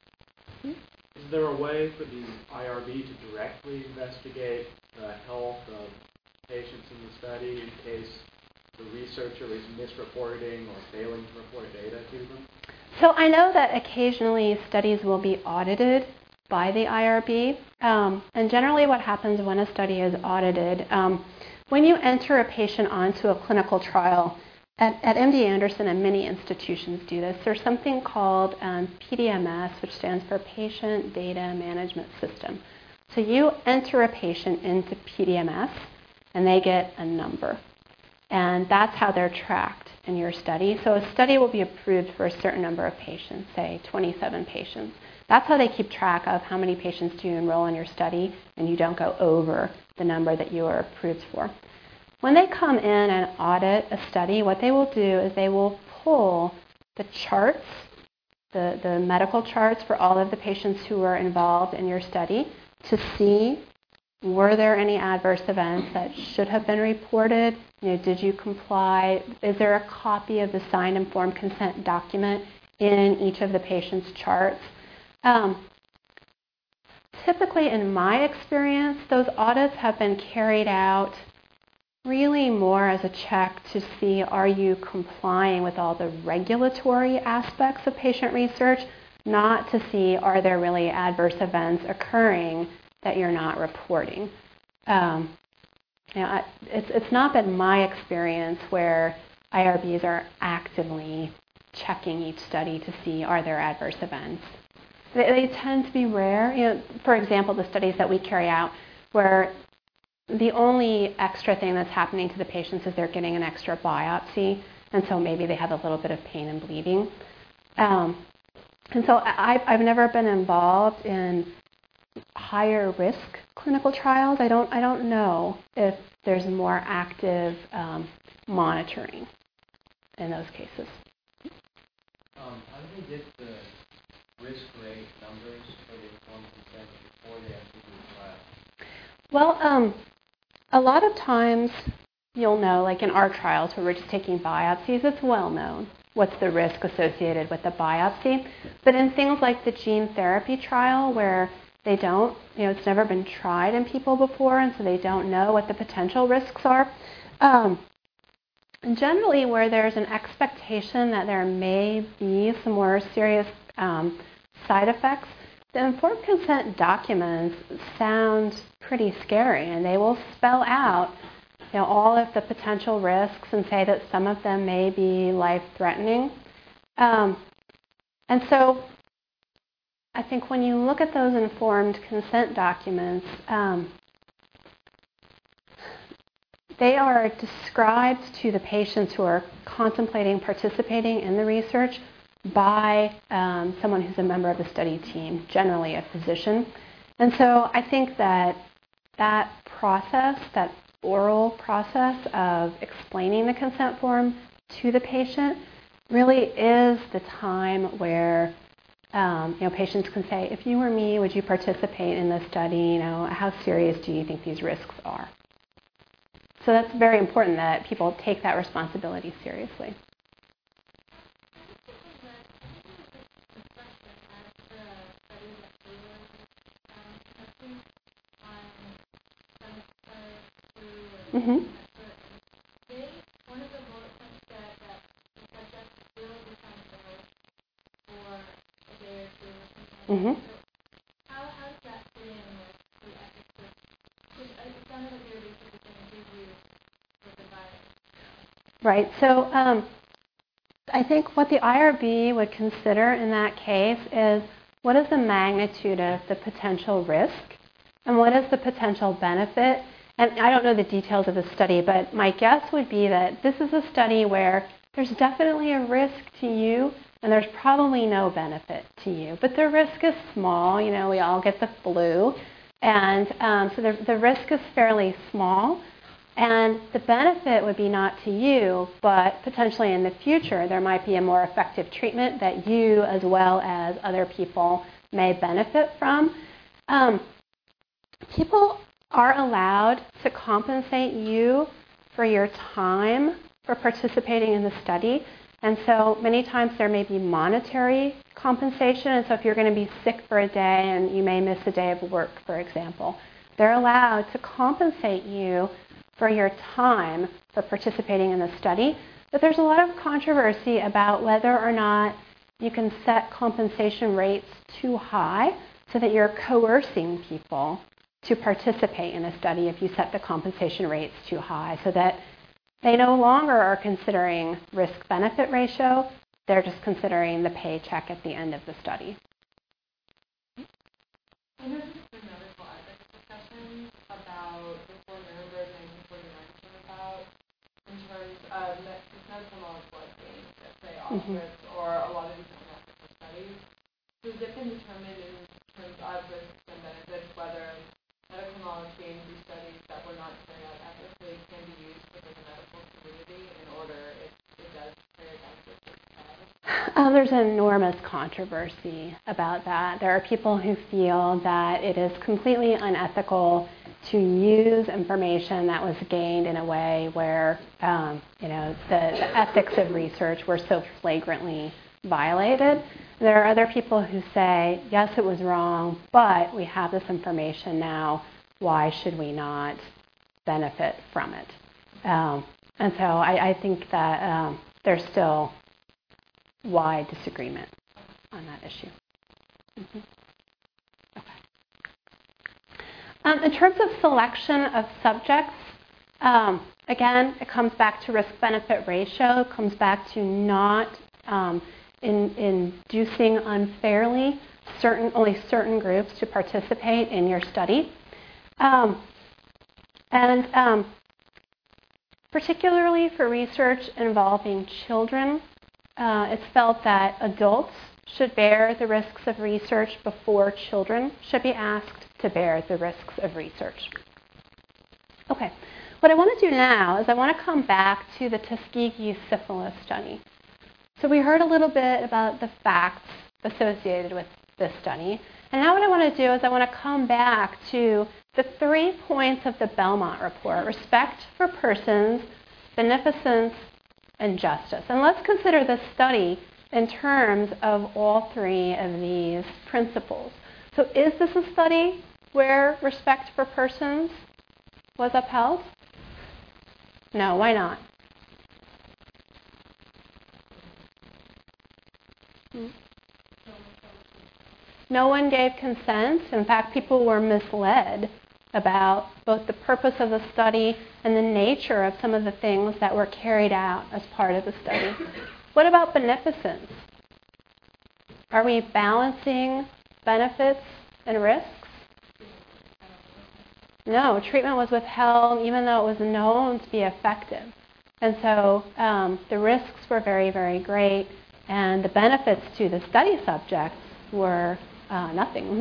Is there a way for the I R B to directly investigate the health of patients in the study in case the researcher is misreporting or failing to report data to them? So I know that occasionally studies will be audited by the I R B. Um, and generally what happens when a study is audited, um, when you enter a patient onto a clinical trial, at, at M D Anderson and many institutions do this, there's something called um, P D M S, which stands for Patient Data Management System. So you enter a patient into P D M S, and they get a number. And that's how they're tracked in your study. So a study will be approved for a certain number of patients, say twenty-seven patients. That's how they keep track of how many patients do you enroll in your study, and you don't go over the number that you are approved for. When they come in and audit a study, what they will do is they will pull the charts, the, the medical charts for all of the patients who were involved in your study to see, were there any adverse events that should have been reported? You know, did you comply? Is there a copy of the signed informed consent document in each of the patient's charts? Um, typically, in my experience, those audits have been carried out really more as a check to see, are you complying with all the regulatory aspects of patient research, not to see, are there really adverse events occurring that you're not reporting. Um, you know, it's, it's not been my experience where I R Bs are actively checking each study to see, are there adverse events. They, they tend to be rare. You know, for example, the studies that we carry out where the only extra thing that's happening to the patients is they're getting an extra biopsy, and so maybe they have a little bit of pain and bleeding. Um, and so I've, I've never been involved in higher risk clinical trials. I don't, I don't know if there's more active um, monitoring in those cases. Um, how do they get the risk rate numbers for the informed consent before they actually do the trial? Well, um, a lot of times you'll know, like in our trials where we're just taking biopsies, it's well known what's the risk associated with the biopsy. But in things like the gene therapy trial where they don't, you know, it's never been tried in people before, and so they don't know what the potential risks are. Um, and generally, where there's an expectation that there may be some more serious um, side effects, the informed consent documents sound pretty scary, and they will spell out, you know, all of the potential risks and say that some of them may be life-threatening. Um, and so I think when you look at those informed consent documents, um, they are described to the patients who are contemplating participating in the research by um, someone who's a member of the study team, generally a physician. And so I think that that process, that oral process of explaining the consent form to the patient really is the time where um, you know, patients can say, if you were me, would you participate in this study? You know, how serious do you think these risks are? So that's very important that people take that responsibility seriously. Mm-hmm. One of the bullet points said that the subject will become ill for a day or two or something Mm-hmm. How, how does that fit in with the ethics? Because it sounded like your research is going to give you with the virus. Right. So um, I think what the I R B would consider in that case is what is the magnitude of the potential risk and what is the potential benefit. And I don't know the details of the study, but my guess would be that this is a study where there's definitely a risk to you and there's probably no benefit to you. But the risk is small. You know, we all get the flu. And um, so the, the risk is fairly small. And the benefit would be not to you, but potentially in the future there might be a more effective treatment that you as well as other people may benefit from. Um, people are allowed to compensate you for your time for participating in the study. And so many times there may be monetary compensation. And so if you're going to be sick for a day and you may miss a day of work, for example, they're allowed to compensate you for your time for participating in the study. But there's a lot of controversy about whether or not you can set compensation rates too high so that you're coercing people to participate in a study if you set the compensation rates too high, so that they no longer are considering risk-benefit ratio, they're just considering the paycheck at the end of the study. I know this is a medical ethics discussion about before Nuremberg nineteen forty-nine came about in terms of medical knowledge was gained, let's say Auschwitz mm-hmm. or a lot of these ethical studies. So has it been determined in terms of risks and benefits whether medical knowledge gained through studies that were not carried out ethically can be used within the medical community in order if it does carry benefits to society? Uh, there's enormous controversy about that. There are people who feel that it is completely unethical to use information that was gained in a way where, um, you know, the, the ethics of research were so flagrantly violated. There are other people who say, yes, it was wrong, but we have this information now. Why should we not benefit from it? Um, and so I, I think that um, there's still wide disagreement on that issue. Mm-hmm. Okay. Um, in terms of selection of subjects, um, again, it comes back to risk-benefit ratio. It comes back to not um, in, inducing unfairly certain only certain groups to participate in your study. Um, and um, particularly for research involving children, uh, it's felt that adults should bear the risks of research before children should be asked to bear the risks of research. Okay, what I want to do now is I want to come back to the Tuskegee syphilis study. So we heard a little bit about the facts associated with this study. And now what I want to do is I want to come back to the three points of the Belmont Report: respect for persons, beneficence, and justice. And let's consider this study in terms of all three of these principles. So is this a study where respect for persons was upheld? No, why not? No one gave consent. In fact, people were misled about both the purpose of the study and the nature of some of the things that were carried out as part of the study. What about beneficence? Are we balancing benefits and risks? No, treatment was withheld even though it was known to be effective. And so um, the risks were very, very great, and the benefits to the study subjects were uh, nothing. Mm-hmm.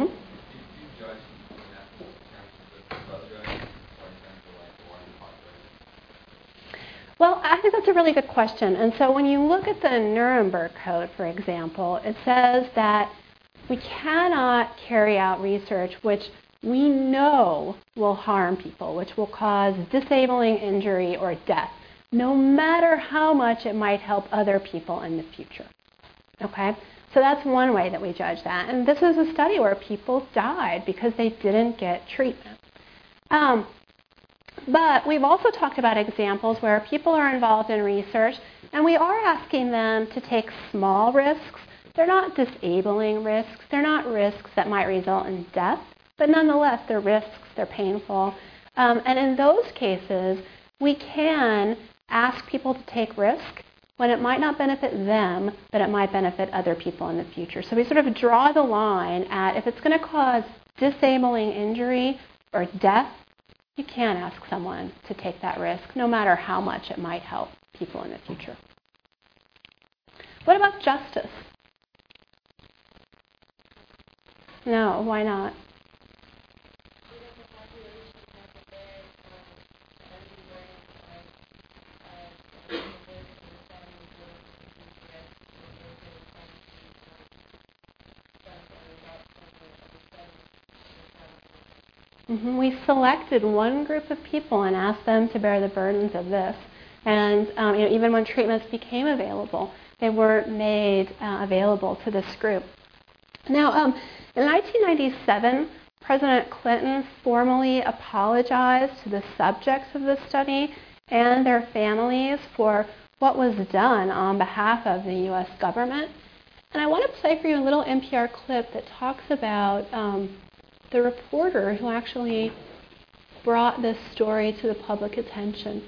Well, I think that's a really good question. And so when you look at the Nuremberg Code, for example, it says that we cannot carry out research which we know will harm people, which will cause disabling injury or death, no matter how much it might help other people in the future. Okay? So that's one way that we judge that. And this is a study where people died because they didn't get treatment. Um, But we've also talked about examples where people are involved in research, and we are asking them to take small risks they're not disabling risks. They're not risks that might result in death, but nonetheless, they're risks, they're painful. Um, and in those cases, we can ask people to take risk when it might not benefit them, but it might benefit other people in the future. So we sort of draw the line at if it's going to cause disabling injury or death, you can ask someone to take that risk, no matter how much it might help people in the future. What about justice? No, why not? Mm-hmm. We selected one group of people and asked them to bear the burdens of this. And um, you know, even when treatments became available, they weren't made uh, available to this group. Now, um, in nineteen ninety-seven, President Clinton formally apologized to the subjects of this study and their families for what was done on behalf of the U S government. And I want to play for you a little N P R clip that talks about um, the reporter who actually brought this story to the public attention.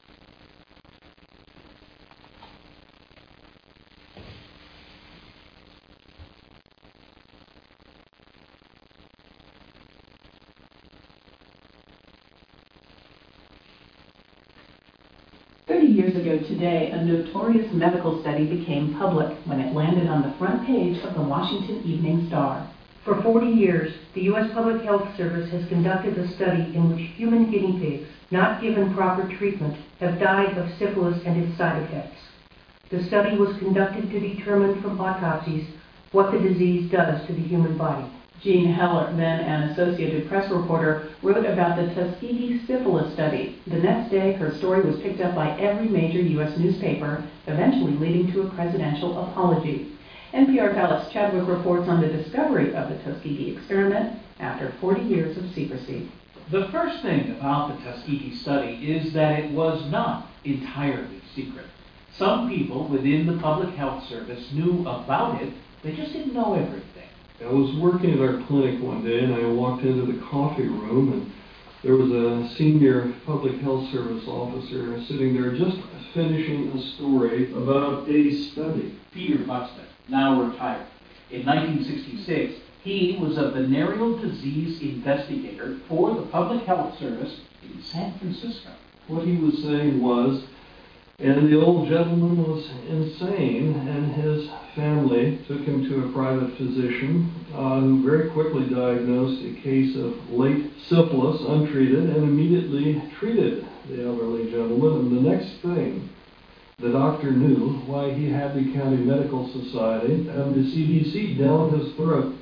Thirty years ago today, a notorious medical study became public when it landed on the front page of the Washington Evening Star. For forty years, the U S Public Health Service has conducted a study in which human guinea pigs, not given proper treatment, have died of syphilis and its side effects. The study was conducted to determine from autopsies what the disease does to the human body. Jean Heller, then an Associated Press reporter, wrote about the Tuskegee syphilis study. The next day, her story was picked up by every major U S newspaper, eventually leading to a presidential apology. N P R Dallas Chadwick reports on the discovery of the Tuskegee experiment after forty years of secrecy. The first thing about the Tuskegee study is that it was not entirely secret. Some people within the Public Health Service knew about it, they just didn't know everything. I was working at our clinic one day and I walked into the coffee room and there was a senior Public Health Service officer sitting there just finishing a story about a study. Peter Buxton, now retired. In nineteen sixty-six, he was a venereal disease investigator for the Public Health Service in San Francisco. What he was saying was, and the old gentleman was insane, and his family took him to a private physician uh, who very quickly diagnosed a case of late syphilis, untreated, and immediately treated the elderly gentleman. And the next thing, the doctor knew why he had the County Medical Society and the C D C down his throat.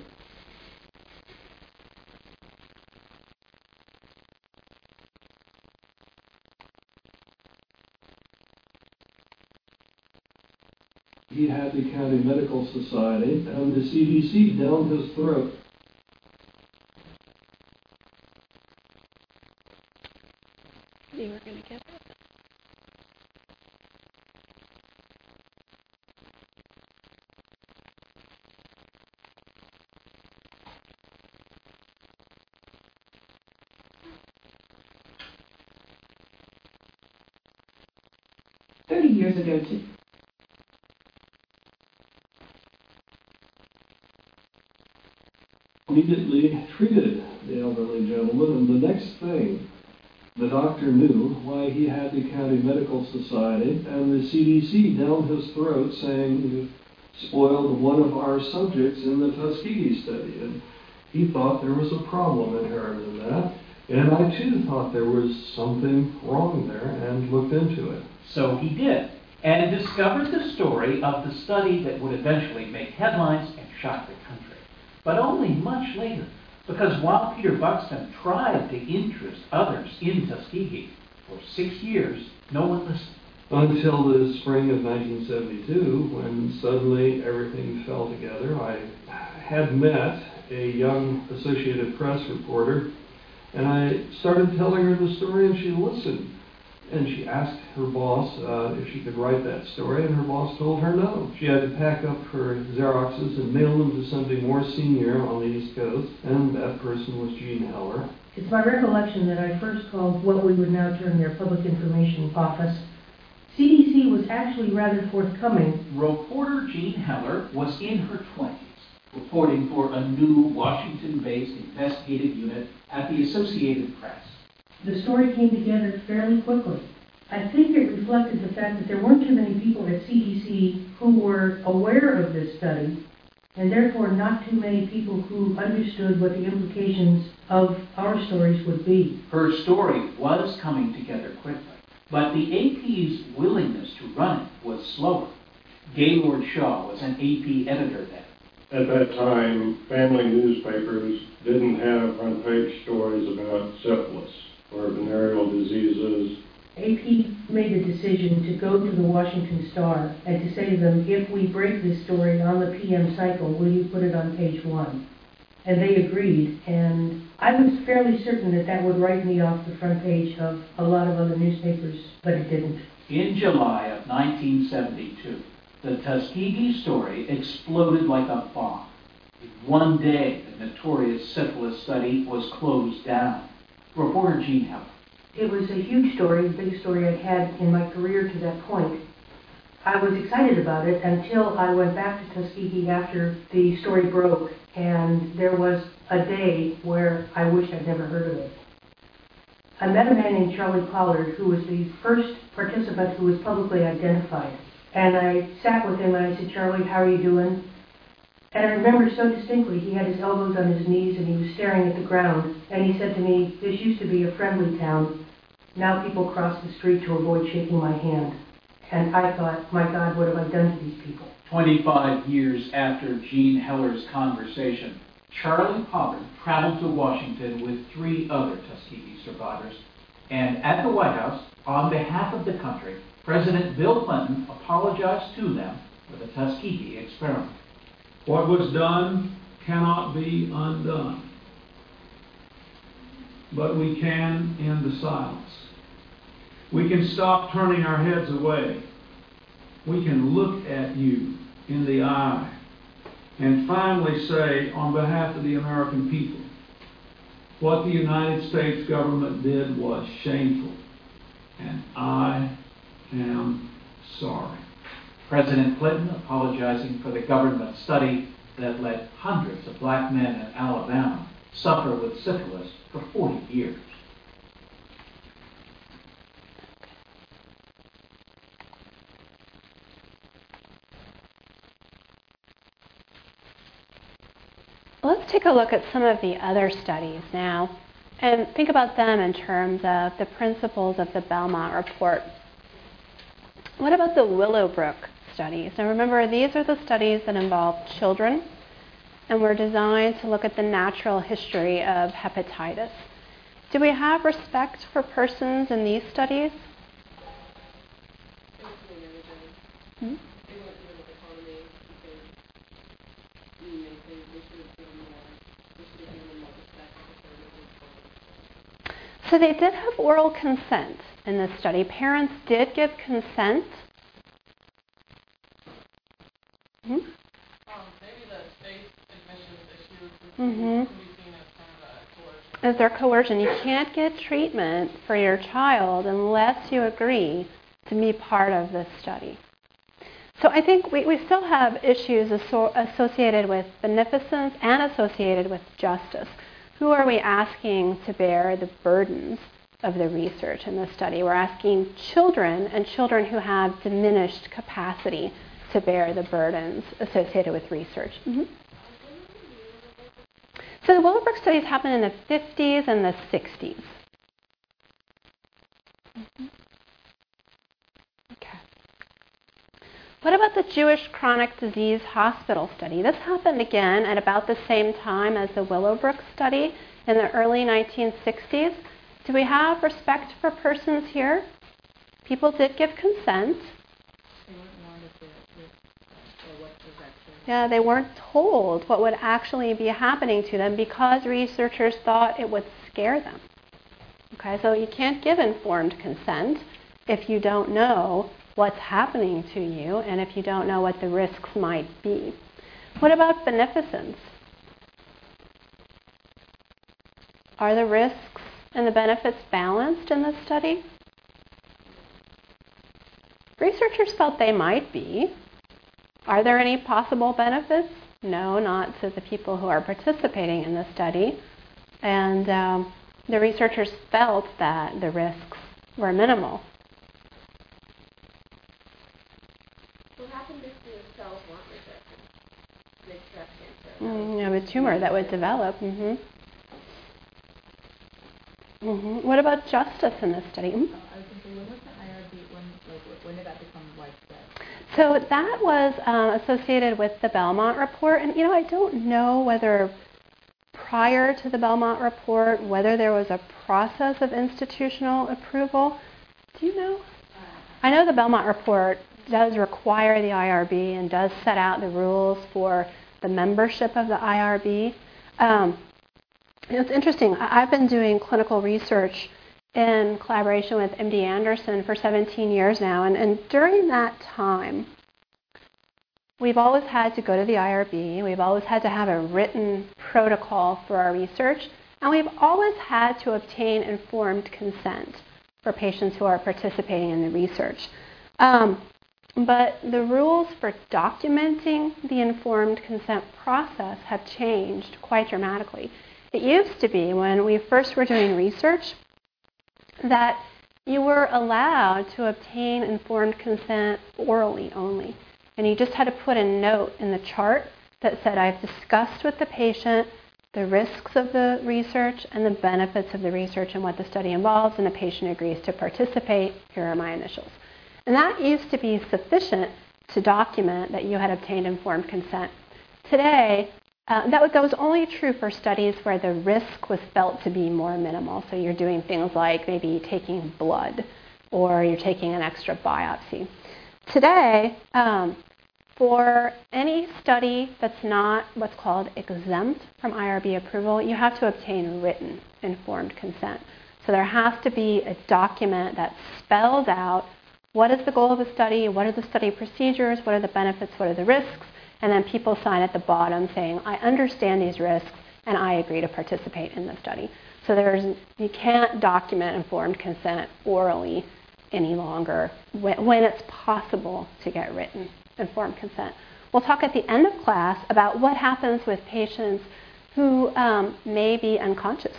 He had the County Medical Society and the C D C down his throat. You were going to get it. Thirty years ago to Immediately treated the elderly gentleman, and the next thing, the doctor knew why he had the County Medical Society and the C D C down his throat saying, "You spoiled one of our subjects in the Tuskegee study." And he thought there was a problem inherent in that. And I too thought there was something wrong there and looked into it. So he did, and discovered the story of the study that would eventually make headlines and shock the country. But only much later, because while Peter Buxton tried to interest others in Tuskegee, for six years, no one listened. Until the spring of nineteen seventy-two, when suddenly everything fell together. I had met a young Associated Press reporter, and I started telling her the story, and she listened. And she asked her boss uh, if she could write that story, and her boss told her no. She had to pack up her Xeroxes and mail them to somebody more senior on the East Coast, and that person was Jean Heller. It's my recollection that I first called what we would now term their public information office. C D C was actually rather forthcoming. Reporter Jean Heller was in her twenties, reporting for a new Washington-based investigative unit at the Associated Press. The story came together fairly quickly. I think it reflected the fact that there weren't too many people at C D C who were aware of this study, and therefore not too many people who understood what the implications of our stories would be. Her story was coming together quickly, but the A P's willingness to run it was slower. Gaylord Shaw was an A P editor then. At that time, family newspapers didn't have front-page stories about syphilis or venereal diseases. A P made a decision to go to the Washington Star and to say to them, if we break this story on the P M cycle, will you put it on page one? And they agreed, and I was fairly certain that that would write me off the front page of a lot of other newspapers, but it didn't. In July of nineteen seventy-two, the Tuskegee story exploded like a bomb. In one day, the notorious syphilis study was closed down. Reporter Jean Heller. It was a huge story, the biggest story I'd had in my career to that point. I was excited about it until I went back to Tuskegee after the story broke, and there was a day where I wished I'd never heard of it. I met a man named Charlie Pollard, who was the first participant who was publicly identified. And I sat with him and I said, Charlie, how are you doing? And I remember so distinctly, he had his elbows on his knees and he was staring at the ground. And he said to me, this used to be a friendly town. Now people cross the street to avoid shaking my hand. And I thought, my God, what have I done to these people? twenty-five years after Jean Heller's conversation, Charlie Pollard traveled to Washington with three other Tuskegee survivors. And at the White House, on behalf of the country, President Bill Clinton apologized to them for the Tuskegee experiment. What was done cannot be undone, but we can end the silence. We can stop turning our heads away. We can look at you in the eye and finally say, on behalf of the American people, what the United States government did was shameful, and I am sorry. President Clinton apologizing for the government study that let hundreds of black men in Alabama suffer with syphilis for forty years. Let's take a look at some of the other studies now and think about them in terms of the principles of the Belmont Report. What about the Willowbrook studies? Now remember, these are the studies that involve children and were designed to look at the natural history of hepatitis. Do we have respect for persons in these studies? Hmm? So they did have oral consent in this study. Parents did give consent. Hmm? Um, maybe the state admissions issue Mm-hmm. can be seen as kind of a coercion. As their coercion. You can't get treatment for your child unless you agree to be part of this study. So I think we, we still have issues asso- associated with beneficence and associated with justice. Who are we asking to bear the burdens of the research in this study? We're asking children and children who have diminished capacity to bear the burdens associated with research. Mm-hmm. So the Willowbrook studies happened in the fifties and the sixties. Mm-hmm. Okay. What about the Jewish Chronic Disease Hospital study? This happened again at about the same time as the Willowbrook study in the early nineteen sixties. Do we have respect for persons here? People did give consent. Yeah, they weren't told what would actually be happening to them because researchers thought it would scare them. Okay, so you can't give informed consent. if you don't know what's happening to you and if you don't know what the risks might be. What about beneficence? Are the risks and the benefits balanced in this study? Researchers felt they might be. Are there any possible benefits? No, not to the people who are participating in the study. And um, the researchers felt that the risks were minimal. What happens if the cells weren't rejected? Like breast cancer? Mm, you have a tumor that would develop. Mm-hmm. Mm-hmm. What about justice in this study? Mm-hmm. I was going to say, when was the I R B, when, like, when did that become widespread? So that was um, associated with the Belmont report. And, you know, I don't know whether prior to the Belmont report, whether there was a process of institutional approval. Do you know? I know the Belmont report does require the I R B and does set out the rules for the membership of the I R B. Um, it's interesting. I've been doing clinical research in collaboration with M D Anderson for seventeen years now, and, and during that time, we've always had to go to the I R B, we've always had to have a written protocol for our research, and we've always had to obtain informed consent for patients who are participating in the research. Um, but the rules for documenting the informed consent process have changed quite dramatically. It used to be, when we first were doing research, that you were allowed to obtain informed consent orally only. And you just had to put a note in the chart that said, I've discussed with the patient the risks of the research and the benefits of the research and what the study involves, and the patient agrees to participate. Here are my initials. And that used to be sufficient to document that you had obtained informed consent. Today, Uh, that, was, that was only true for studies where the risk was felt to be more minimal. So you're doing things like maybe taking blood or you're taking an extra biopsy. Today, um, for any study that's not what's called exempt from I R B approval, you have to obtain written informed consent. So there has to be a document that spells out what is the goal of the study, what are the study procedures, what are the benefits, what are the risks, and then people sign at the bottom saying, I understand these risks and I agree to participate in the study. So there's, you can't document informed consent orally any longer when, when it's possible to get written informed consent. We'll talk at the end of class about what happens with patients who um, may be unconscious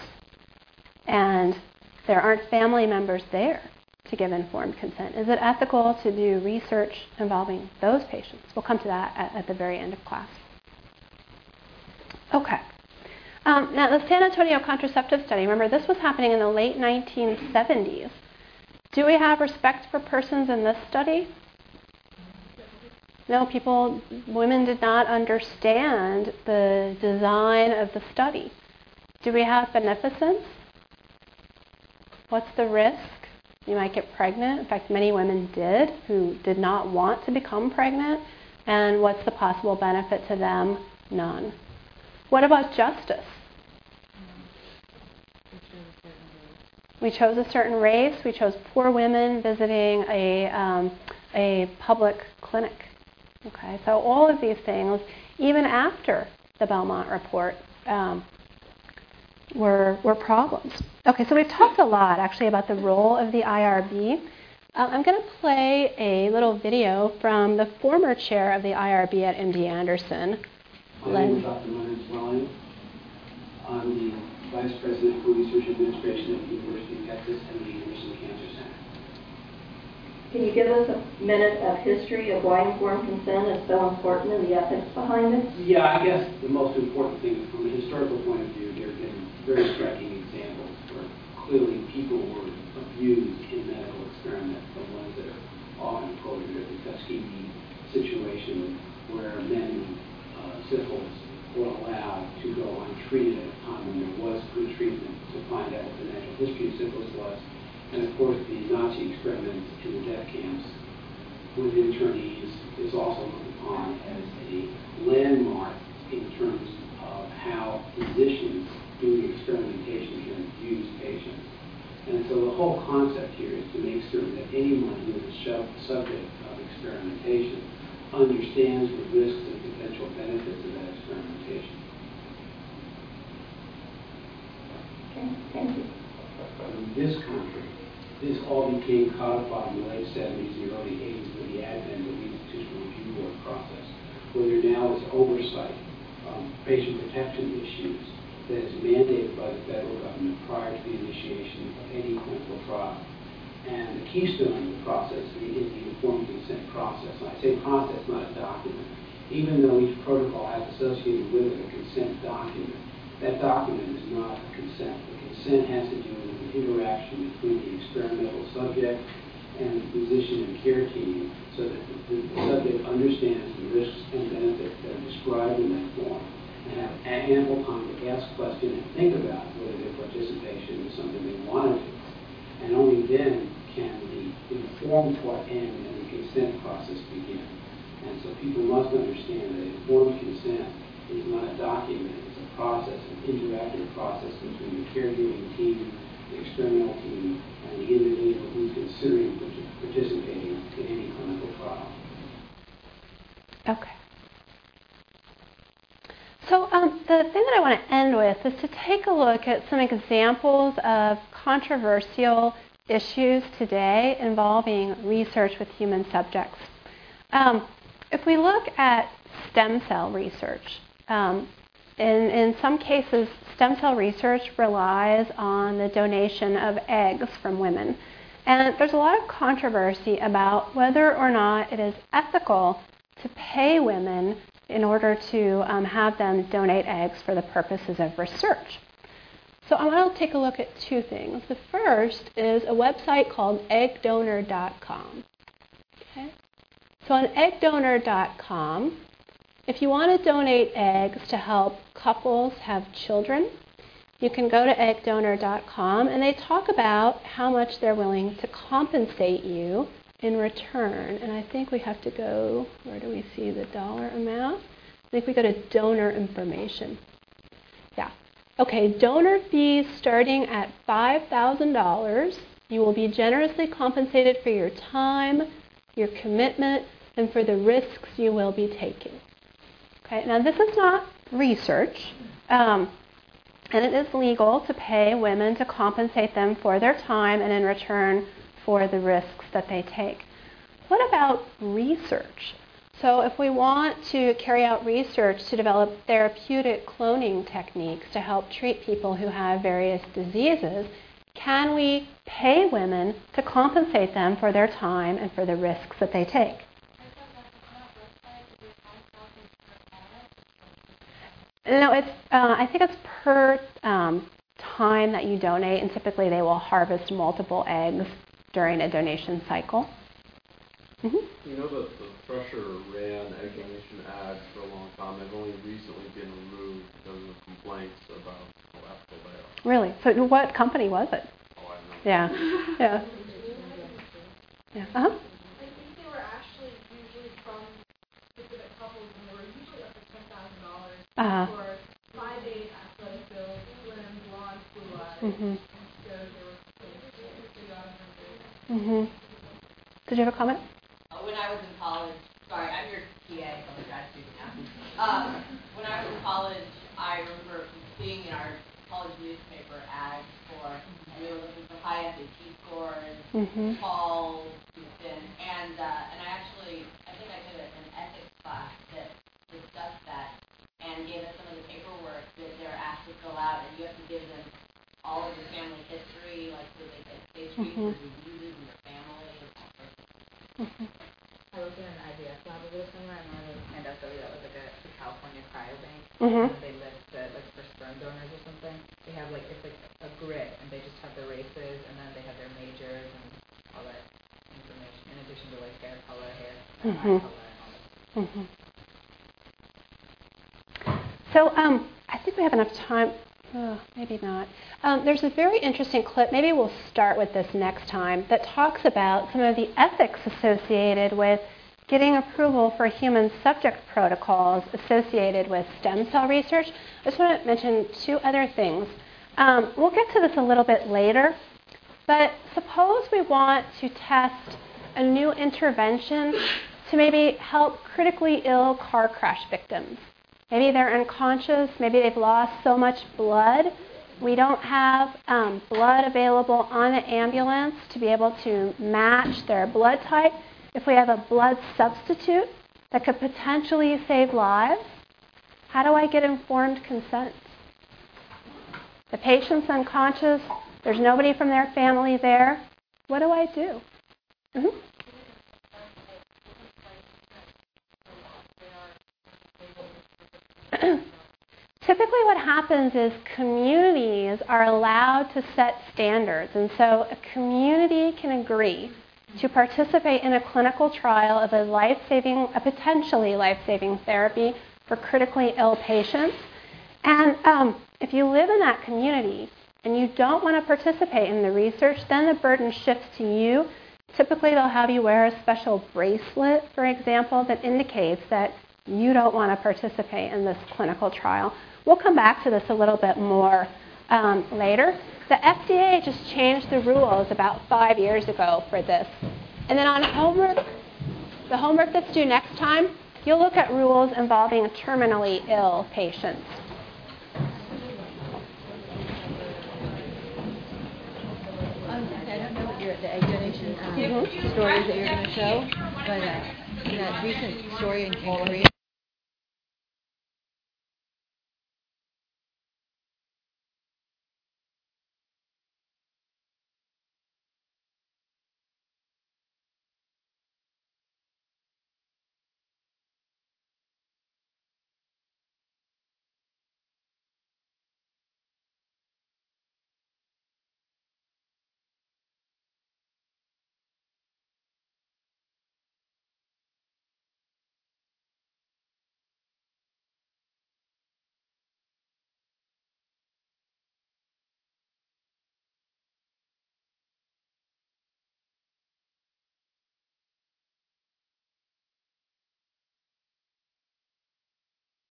and there aren't family members there to give informed consent. Is it ethical to do research involving those patients? We'll come to that at, at the very end of class. Okay. Um, now, the San Antonio contraceptive study, remember, this was happening in the late nineteen seventies. Do we have respect for persons in this study? No, people, women did not understand the design of the study. Do we have beneficence? What's the risk? You might get pregnant. In fact, many women did who did not want to become pregnant. And what's the possible benefit to them? None. What about justice? We chose a certain race. We chose poor women visiting a, um, a public clinic. Okay, so all of these things, even after the Belmont report, um, were, were problems. Okay, so we've talked a lot, actually, about the role of the I R B. Uh, I'm going to play a little video from the former chair of the I R B at M D Anderson. My name is Doctor Leonard Zwelling. I'm the Vice President for Research Administration at the University of Texas and the Anderson Cancer Center. Can you give us a minute of history of why informed consent is so important and the ethics behind it? Yeah, I guess the most important thing from a historical point of view, there have been very striking examples where clearly people were abused in medical experiments. The ones that are often quoted are the Tuskegee situation where men with uh, syphilis were allowed to go untreated at a time when there was good treatment to find out what the natural history of syphilis was. And of course, the Nazi experiments in the death camps with internees is also looked upon as a landmark in terms of how physicians doing experimentation can abuse patients. And so the whole concept here is to make certain that anyone who is a subject of experimentation understands the risks and potential benefits of that experimentation. Okay, thank you. In this country, this all became codified in the late seventies and early eighties with the advent of the Institutional Review Board process, where there now is oversight on patient protection issues that is mandated by the federal government prior to the initiation of any clinical trial. And the keystone of the process is the informed consent process. And I say process, not a document. Even though each protocol has associated with it a consent document, that document is not a consent. The consent has to do with the interaction between the experimental subject and the physician and care team so that the, the subject understands the risks and benefits that are described in that form and have ample time to ask questions and think about whether their participation is something they want to do. And only then can the informed part end and the consent process begin. And so people must understand that informed consent is not a document, it's a process, an interactive process between the caregiving team, the experimental team, and the individual who's considering participating in any clinical trial. Okay. So um, the thing that I want to end with is to take a look at some examples of controversial issues today involving research with human subjects. Um, if we look at stem cell research, um, in, in some cases, stem cell research relies on the donation of eggs from women. And there's a lot of controversy about whether or not it is ethical to pay women in order to um, have them donate eggs for the purposes of research. So I want to take a look at two things. The first is a website called egg donor dot com. Okay? So on egg donor dot com, if you want to donate eggs to help couples have children, you can go to egg donor dot com and they talk about how much they're willing to compensate you in return. And I think we have to go, where do we see the dollar amount? I think we go to donor information. Yeah. Okay, donor fees starting at five thousand dollars. You will be generously compensated for your time, your commitment, and for the risks you will be taking. Okay, now this is not research, um, and it is legal to pay women to compensate them for their time and in return for the risks that they take. What about research? So if we want to carry out research to develop therapeutic cloning techniques to help treat people who have various diseases, can we pay women to compensate them for their time and for the risks that they take? No, it's. Uh, I think it's per um, time that you donate, and typically they will harvest multiple eggs during a donation cycle. Mm-hmm. You know that the Thresher ran egg donation ads for a long time. They've only recently been removed because of complaints about how ethical they are. Really? So what company was it? Oh, I don't know. Yeah. Yeah. Yeah. Uh-huh. I think they were actually usually from specific couples, and they were usually up to ten thousand dollars Uh-huh. for five days athletic build, slim, blonde, blue eyes. Mm-hmm. So they were pretty awesome. Mm-hmm. Did you have a comment? Uh, when I was in college, sorry, I'm your T A, so I'm a grad student now. Um, when I was in college, I remember seeing in our college newspaper ads for, and they were looking for high S A T scores, Mm-hmm. tall, thin, and uh, and I actually, I think I did a, an ethics class that discussed that and gave us some of the paperwork that they're asked to fill out, and you have to give them all of your family history, like so they can stage Mm-hmm. for diseases in your family and all sorts of stuff. Mm-hmm. I was in an I V F lab over the summer, and one of those handouts that we got was like a, a California cryobank. Mm-hmm. And they list the, like for sperm donors or something. They have like it's like a grid, and they just have the races, and then they have their majors and all that information, in addition to like hair color, hair, Mm-hmm. eye color, and all that. Mm-hmm. So um, I think we have enough time. Oh, maybe not. Um, there's a very interesting clip, maybe we'll start with this next time, that talks about some of the ethics associated with getting approval for human subject protocols associated with stem cell research. I just want to mention two other things. Um, we'll get to this a little bit later, But suppose we want to test a new intervention to maybe help critically ill car crash victims. Maybe they're unconscious, maybe they've lost so much blood. We don't have um, blood available on the ambulance to be able to match their blood type. If we have a blood substitute that could potentially save lives, how do I get informed consent? The patient's unconscious, there's nobody from their family there. What do I do? Mm-hmm. Typically what happens is communities are allowed to set standards, and so a community can agree to participate in a clinical trial of a life-saving, a potentially life-saving therapy for critically ill patients. And um, if you live in that community and you don't want to participate in the research, then the burden shifts to you. Typically they'll have you wear a special bracelet, for example, that indicates that you don't want to participate in this clinical trial. We'll come back to this a little bit more um, later. The F D A just changed the rules about five years ago for this. And then on homework, the homework that's due next time, you'll look at rules involving terminally ill patients. I don't know what your, the egg donation um, mm-hmm. stories that you're going to show, but uh, that recent story in Korea.